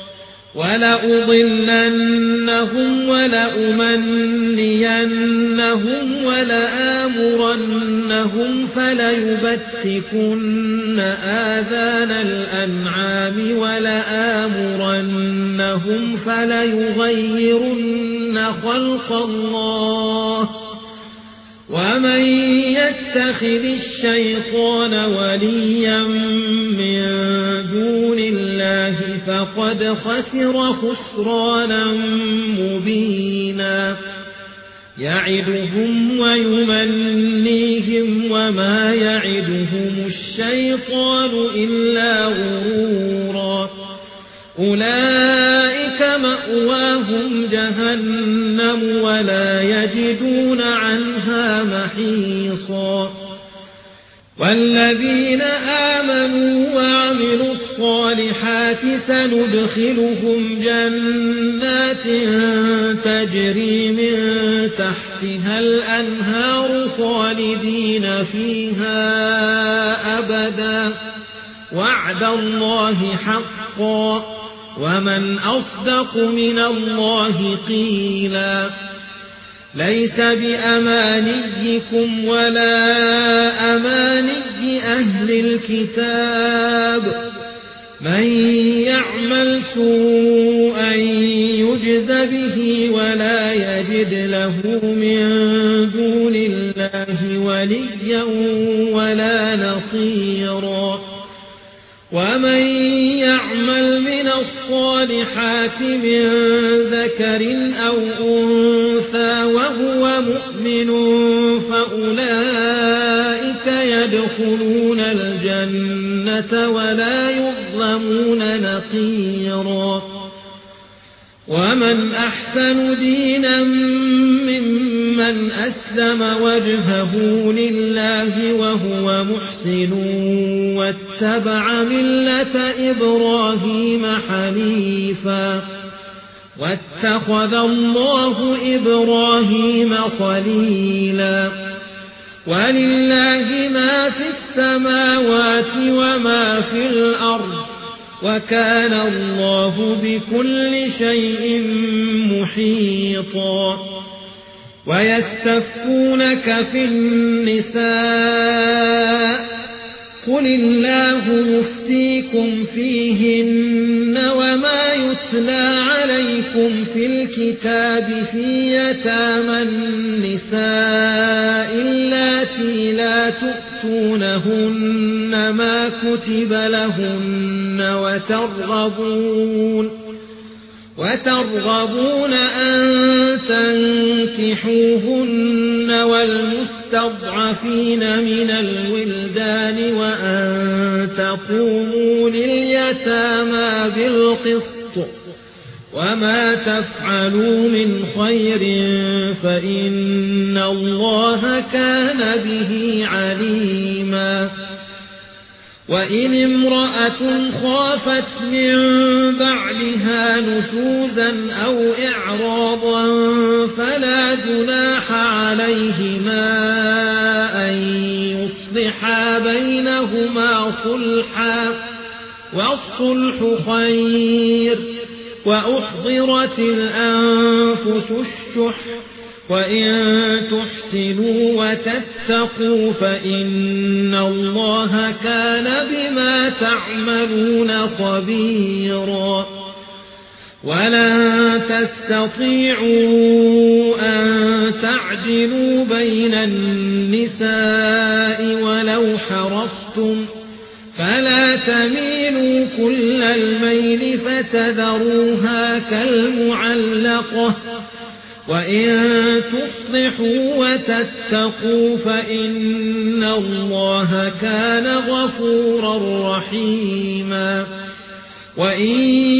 ولأضلنهم ولأمنينهم ولآمرنهم فليبتكن آذان الأنعام ولآمرنهم فليغيرن خلق الله ومن يتخذ الشيطان وليا من دون الله فقد خسر خسرانا مبينا يعدهم ويمنيهم وما يعدهم الشيطان إلا غرورا أولئك مأواهم جهنم ولا يجدون عنها محيصا والذين آمنوا وعملوا الصالحات سندخلهم جنات تجري من تحتها الأنهار خالدين فيها أبدا وعد الله حقا ومن أصدق من الله قيلا ليس بأمانيكم ولا أماني أهل الكتاب من يعمل سوءا يجز به ولا يجد له من دون الله وليا ولا نصيرا ومن يعمل من الصالحات من ذكر أو أنثى وهو مؤمن فأولئك يدخلون الجنة ولا يظلمون نقيرا ومن أحسن دينا ممن أسلم وجهه لله وهو محسن واتبع ملة إبراهيم حنيفا واتخذ الله إبراهيم خليلا ولله ما في السماوات وما في الأرض وكان الله بكل شيء محيطا ويستفتونك في النساء قل الله يفتيكم فيهن وما يتلى عليكم في الكتاب في يتامى النساء اللاتي لا تؤتونهن ما كتب لهن وترغبون أن تنكحوهن والمستضعفين من الولدان وأن تقوموا لليتامى بالقسط وما تفعلوا من خير فإن الله كان به عليما وإن امرأة خافت من بعلها نشوزا أو إعراضا فلا جناح عليهما أن يصلحا بينهما صلحا والصلح خير وأحضرت الأنفس الشح وإن تحسنوا وتتقوا فإن الله كان بما تعملون خبيرا ولن تستطيعوا أن تعدلوا بين النساء ولو حرصتم فلا تميلوا كل الميل فتذروها كالمعلقة وإن تصلحوا وتتقوا فإن الله كان غفورا رحيما وإن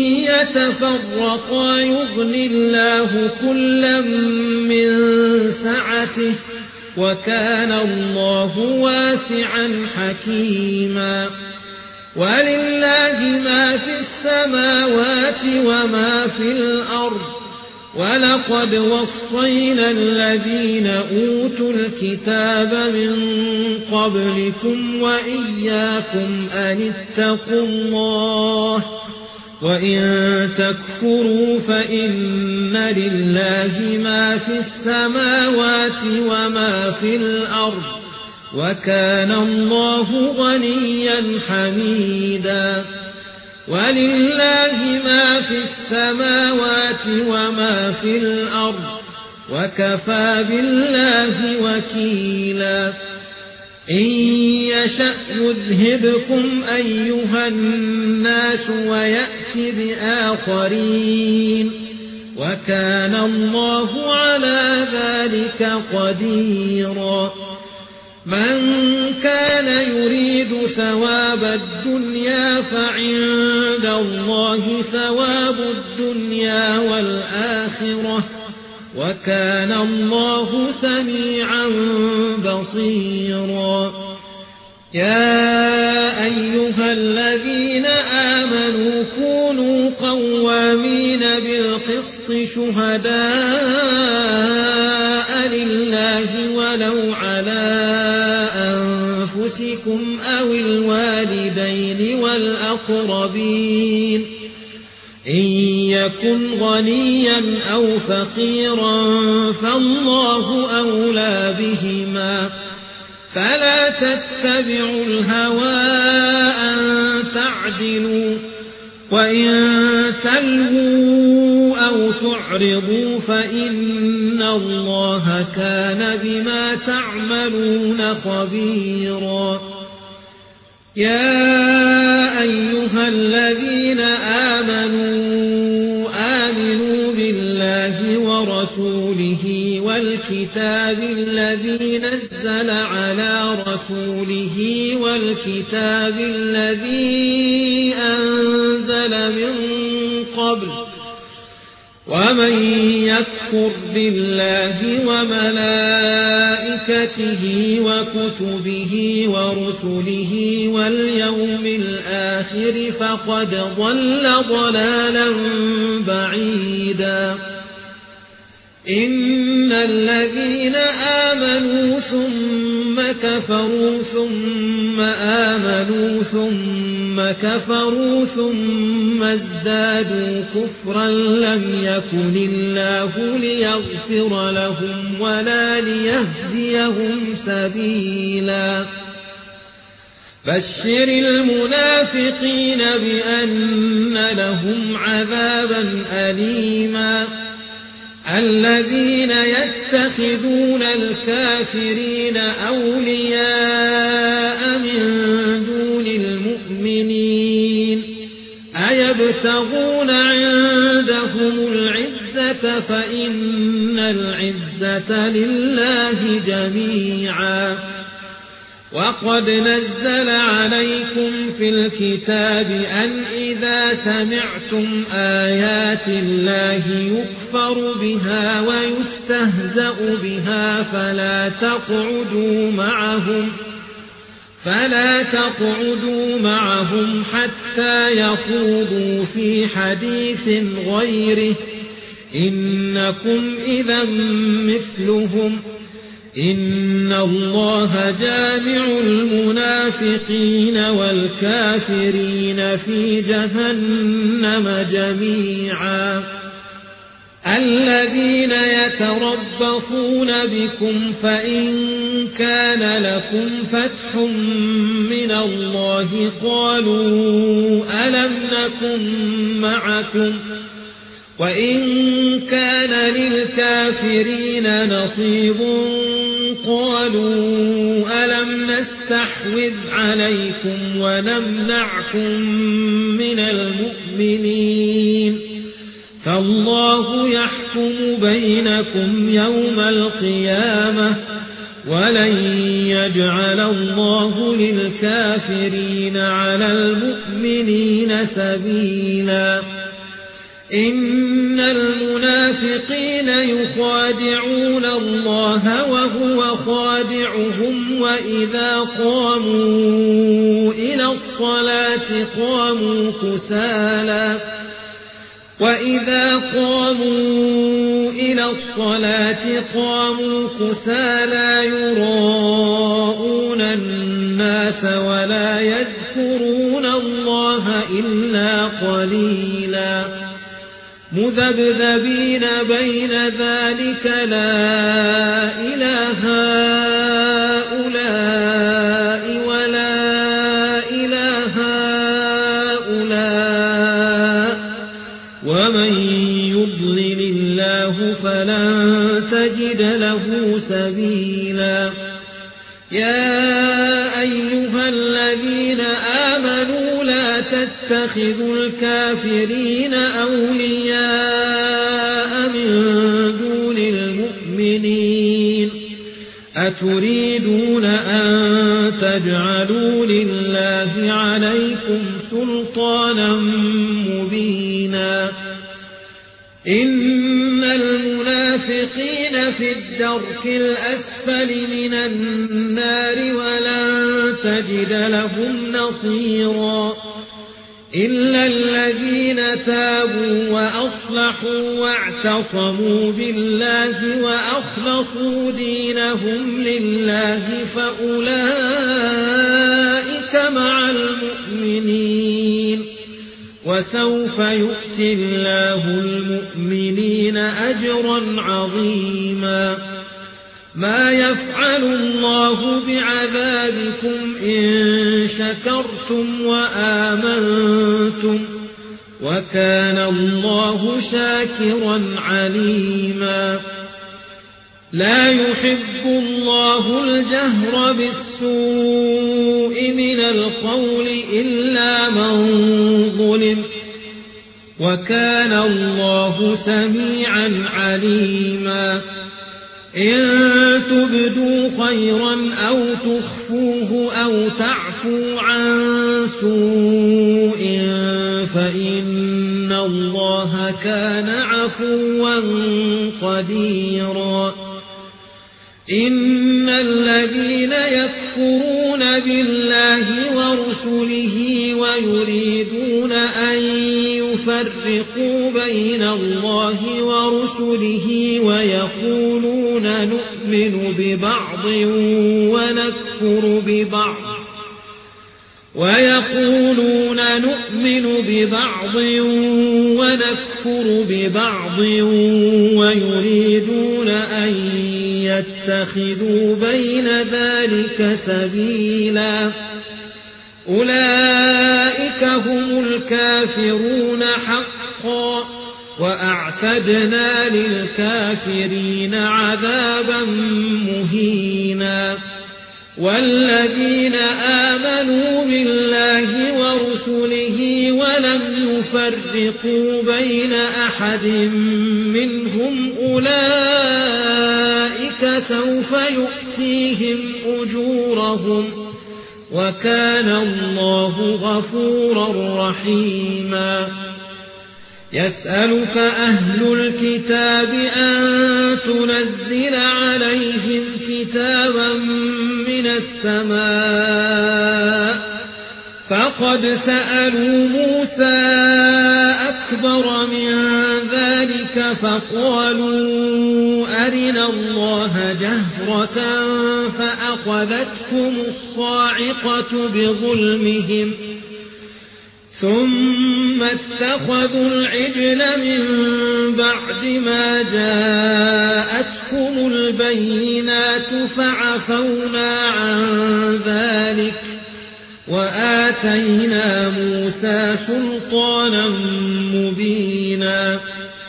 يتفرقا يغن الله كلا من سعته وكان الله واسعا حكيما ولله ما في السماوات وما في الأرض ولقد وصينا الذين أوتوا الكتاب من قبلكم وإياكم أن اتقوا الله وإن تكفروا فإن لله ما في السماوات وما في الأرض وكان الله غنيا حميدا ولله ما في السماوات وما في الأرض وكفى بالله وكيلا إن يشأ يذهبكم أيها الناس ويأت بآخرين وكان الله على ذلك قديرا من كان يريد ثواب الدنيا فعند الله ثواب الدنيا والآخرة وكان الله سميعا بصيرا يا أيها الذين آمنوا كونوا قوامين بالقسط شهداء لله ولو على أنفسكم أو الوالدين والأقربين إن يكن غنيا أو فقيرا فالله أولى بهما فلا تتبعوا الهوى أن تعدلوا وإن تلووا أو تعرضوا فإن الله كان بما تعملون خبيرا يا أيها الذين آمنوا بالله ورسوله والكتاب الذي نزل على رسوله والكتاب الذي أنزل من قبل ومن يكفر بالله وملائكته وكتبه ورسله واليوم الآخر فقد ضل ضلالا بعيدا إن الذين آمنوا ثم كفروا ثم آمنوا ثم كفروا ثم ازدادوا كفرا لم يكن الله ليغفر لهم ولا ليهديهم سبيلا بشر المنافقين بأن لهم عذابا أليما الذين يتخذون الكافرين أولياء من دون المؤمنين ويبتغون عندهم العزة فإن العزة لله جميعا. وقد نزل عليكم في الكتاب أن إذا سمعتم آيات الله يكفر بها ويستهزأ بها فلا تقعدوا معهم حتى يخوضوا في حديث غيره إنكم إذا مثلهم إن الله جامع المنافقين والكافرين في جهنم جميعا. الذين يتربصون بكم فإن كان لكم فتح من الله قالوا ألم نكن معكم وإن كان للكافرين نصيب قالوا ألم نستحوذ عليكم ونمنعكم من المؤمنين فالله يحكم بينكم يوم القيامة ولن يجعل الله للكافرين على المؤمنين سبيلا. إن المنافقين يخادعون الله وهو خادعهم وإذا قاموا إلى الصلاة قاموا كسالى يراءون الناس ولا يذكرون الله إلا قليلا مذبذبين بين ذلك لا إله هؤلاء ولا إله هؤلاء ومن يضلل الله فلن تجد له سبيلا. يا أيها الذين آمنوا لا تتخذوا الكافرين أولياء من دون المؤمنين أتريدون أن تجعلوا لله عليكم سلطانا مبينا. إن المنافقين في الدرك الأسفل من النار ولن تجد لهم نصيرا إلا الذين تابوا وأصلحوا واعتصموا بالله وأخلصوا دينهم لله فأولئك مع المؤمنين وسوف يؤتي الله المؤمنين أجرا عظيما. ما يفعل الله بعذابكم إن شكرتم وآمنتم وكان الله شاكرا عليما. لا يحب الله الجهر بالسوء من القول إلا من ظلم وكان الله سميعا عليما. إن تبدوا خيرا أو تخفوه أو تعفوا عن سوء فإن الله كان عفوا قديرا. إن الذين يكفرون بالله ورسله ويريدون أن يفرقوا بين الله ورسله ويقولون نؤمن ببعض ونكفر ببعض ويريدون أن يتخذوا بين ذلك سبيلا. أولئك هم الكافرون حقا وأعتدنا للكافرين عذابا مهينا. والذين آمنوا بالله ورسله ولم يفرقوا بين أحد منهم أولئك سوف يؤتيهم أجورهم وكان الله غفورا رحيما يسألك أهل الكتاب أن تنزل عليهم كتابا من السماء فقد سألوا موسى أكبر من ذلك فقالوا أرنا الله جهرة فأخذتهم الصاعقة بظلمهم ثم اتخذوا العجل من بعد ما جاءتهم البينات فعفونا عن ذلك وآتينا موسى سلطانا مبينا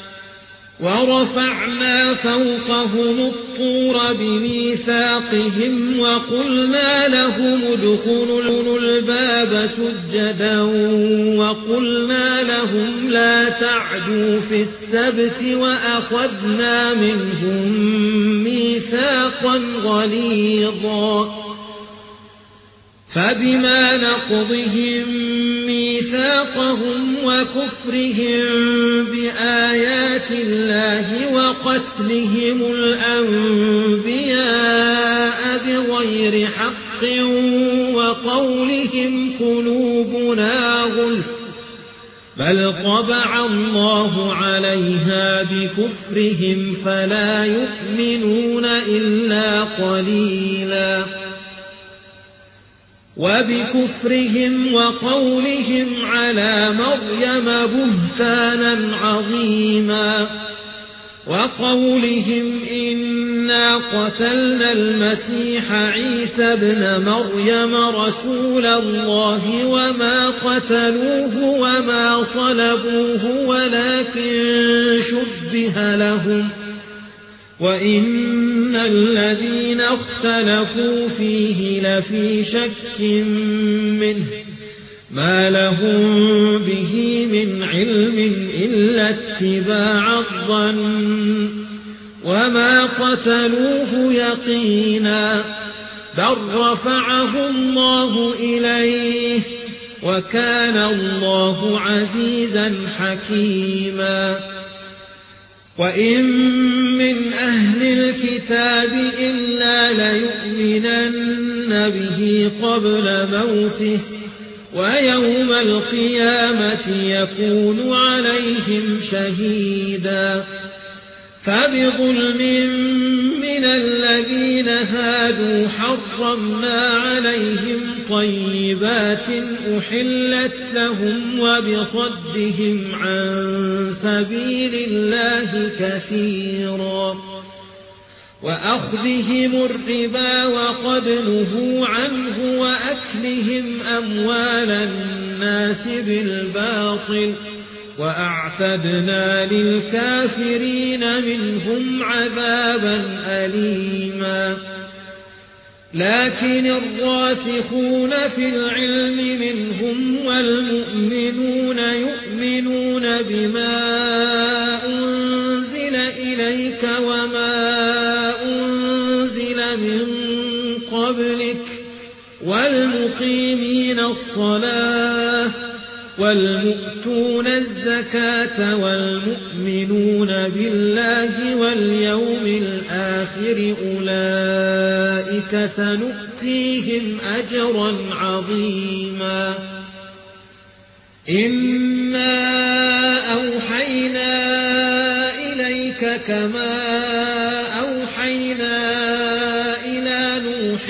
ورفعنا فوقهم الطور بميثاقهم وقلنا لهم ادخلوا الباب سجدا وقلنا لهم لا تعدوا في السبت وأخذنا منهم ميثاقا غليظا فبما نقضهم ميثاقهم وكفرهم بآيات الله وقتلهم الأنبياء بغير حق وقولهم قلوبنا غلف بل طبع الله عليها بكفرهم فلا يؤمنون إلا قليلا وبكفرهم وقولهم على مريم بهتانا عظيما وقولهم إنا قتلنا المسيح عيسى ابن مريم رسول الله وما قتلوه وما صلبوه ولكن شبه لهم وإن الذين اختلفوا فيه لفي شك منه ما لهم به من علم إلا اتباع الظن وما قتلوه يقينا بل رفعه الله إليه وكان الله عزيزا حكيما وإن من أهل الكتاب إلا ليؤمنن به قبل موته ويوم القيامة يكون عليهم شهيدا فبظلم من الذين هادوا حرمنا عليهم طيبات أحلت لهم وبصدهم عن سبيل الله كثيرا وأخذهم الربا وقد نهوا عنه وأكلهم أموال الناس بالباطل وأعتدنا للكافرين منهم عذابا أليما لكن الراسخون في العلم منهم والمؤمنون يؤمنون بما أنزل إليك وما أنزل من قبلك والمقيمين الصلاة والمؤتون الزكاة والمؤمنون بالله واليوم الآخر أولئك سنؤتيهم أجرا عظيما إنا أوحينا إليك كما أوحينا إلى نوح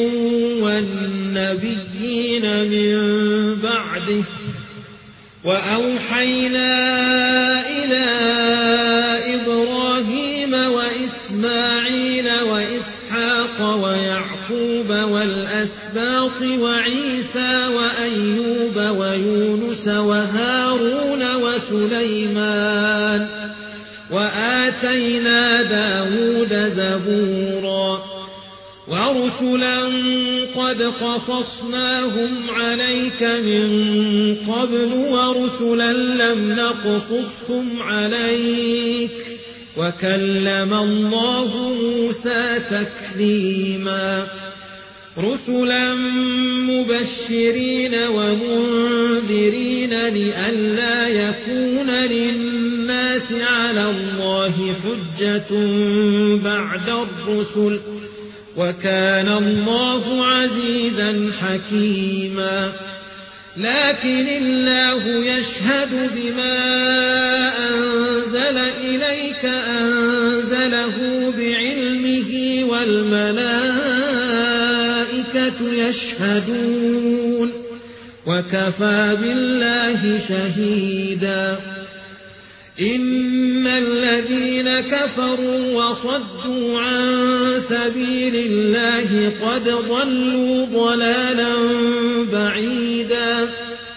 والنبيين من بعده وأوحينا إلى إبراهيم وإسماعيل وإسحاق ويعقوب والأسباط وعيسى وأيوب ويونس وهارون وسليمان وآتينا داود زبورا ورسلا قد قصصناهم عليك من قبل ورسلا لم نقصصهم عليك وكلم الله موسى تكليما رسلا مبشرين ومنذرين لئلا يكون للناس على الله حجة بعد الرسل وكان الله عزيزا حكيما لكن الله يشهد بما أنزل إليك أنزله بعلمه والملائكة يشهدون وكفى بالله شهيدا إن الذين كفروا وصدوا عن سبيل الله قد ضلوا ضلالا بعيدا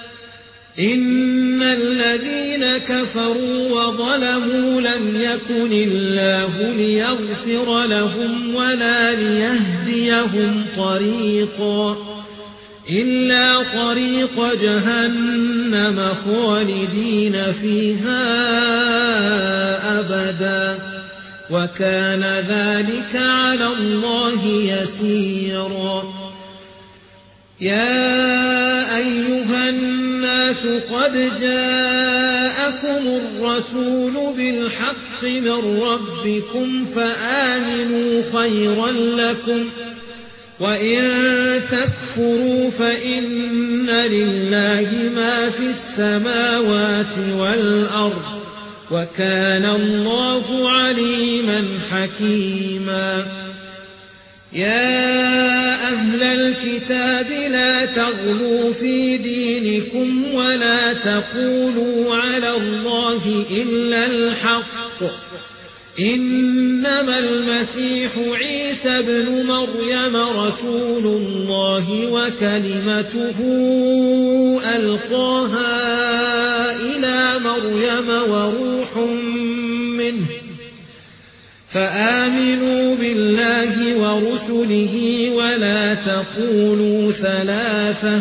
إن الذين كفروا وظلموا لم يكن الله ليغفر لهم ولا ليهديهم طريقا إلا طريق جهنم خالدين فيها أبدا وكان ذلك على الله يسيرا يا أيها الناس قد جاءكم الرسول بالحق من ربكم فآمنوا خيرا لكم وإن تكفروا فإن لله ما في السماوات والأرض وكان الله عليما حكيما يا أهل الكتاب لا تغلوا في دينكم ولا تقولوا على الله إلا الحق إنما المسيح عيسى ابن مريم رسول الله وكلمته ألقاها إلى مريم وروح منه فآمنوا بالله ورسله ولا تقولوا ثلاثة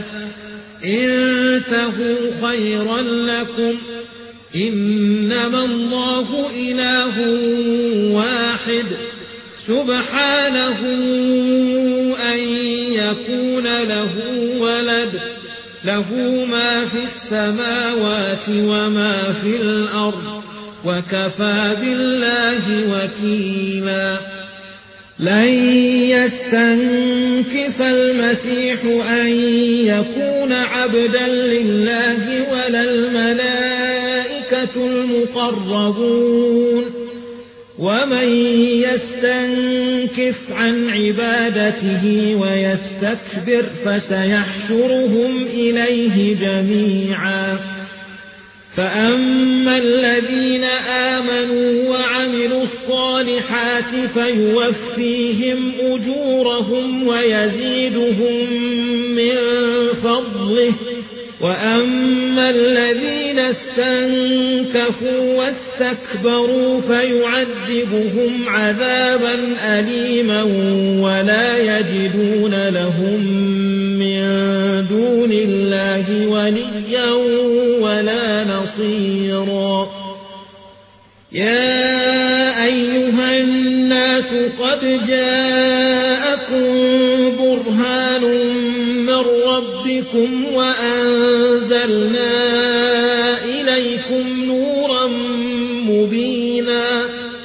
انتهوا خيرا لكم إنما الله إله واحد سبحانه أن يكون له ولد له ما في السماوات وما في الأرض وكفى بالله وكيلا لن يستنكف المسيح أن يكون عبدا لله ولا الملائكة المقربون ومن يستنكف عن عبادته ويستكبر فسيحشرهم إليه جميعا فأما الذين آمنوا وعملوا الصالحات فيوفيهم أجورهم ويزيدهم من فضله وأما الذين استنكفوا واستكبروا فيعذبهم عذابا أليما ولا يجدون لهم من دون الله وليا ولا نصيرا يا أيها الناس قد جاءكم برهان من ربكم وأنزلنا إليكم نورا مبينا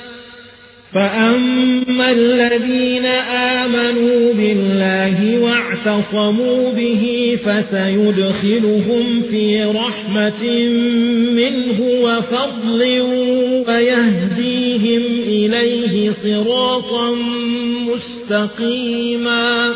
فأما الذين آمنوا بالله واعتصموا به فسيدخلهم في رحمة منه وفضل ويهديهم إليه صراطا مستقيما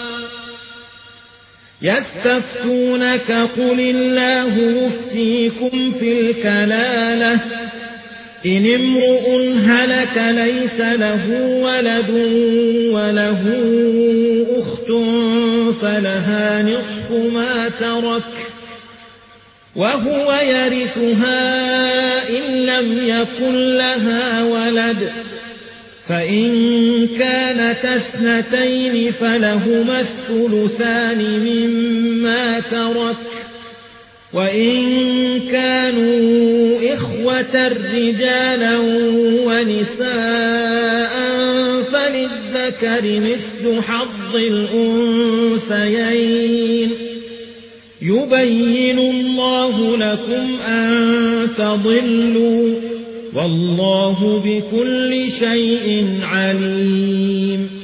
يستفتونك قل الله يفتيكم في الكلالة إن امرؤ هلك ليس له ولد وله أخت فلها نصف ما ترك وهو يرثها إن لم يكن لها ولد فإن كانت اثنتين فلهما الثلثان مما ترك وإن كانوا إخوة رجالا ونساء فللذكر مثل حظ الأنثيين يبين الله لكم أن تضلوا والله بكل شيء عليم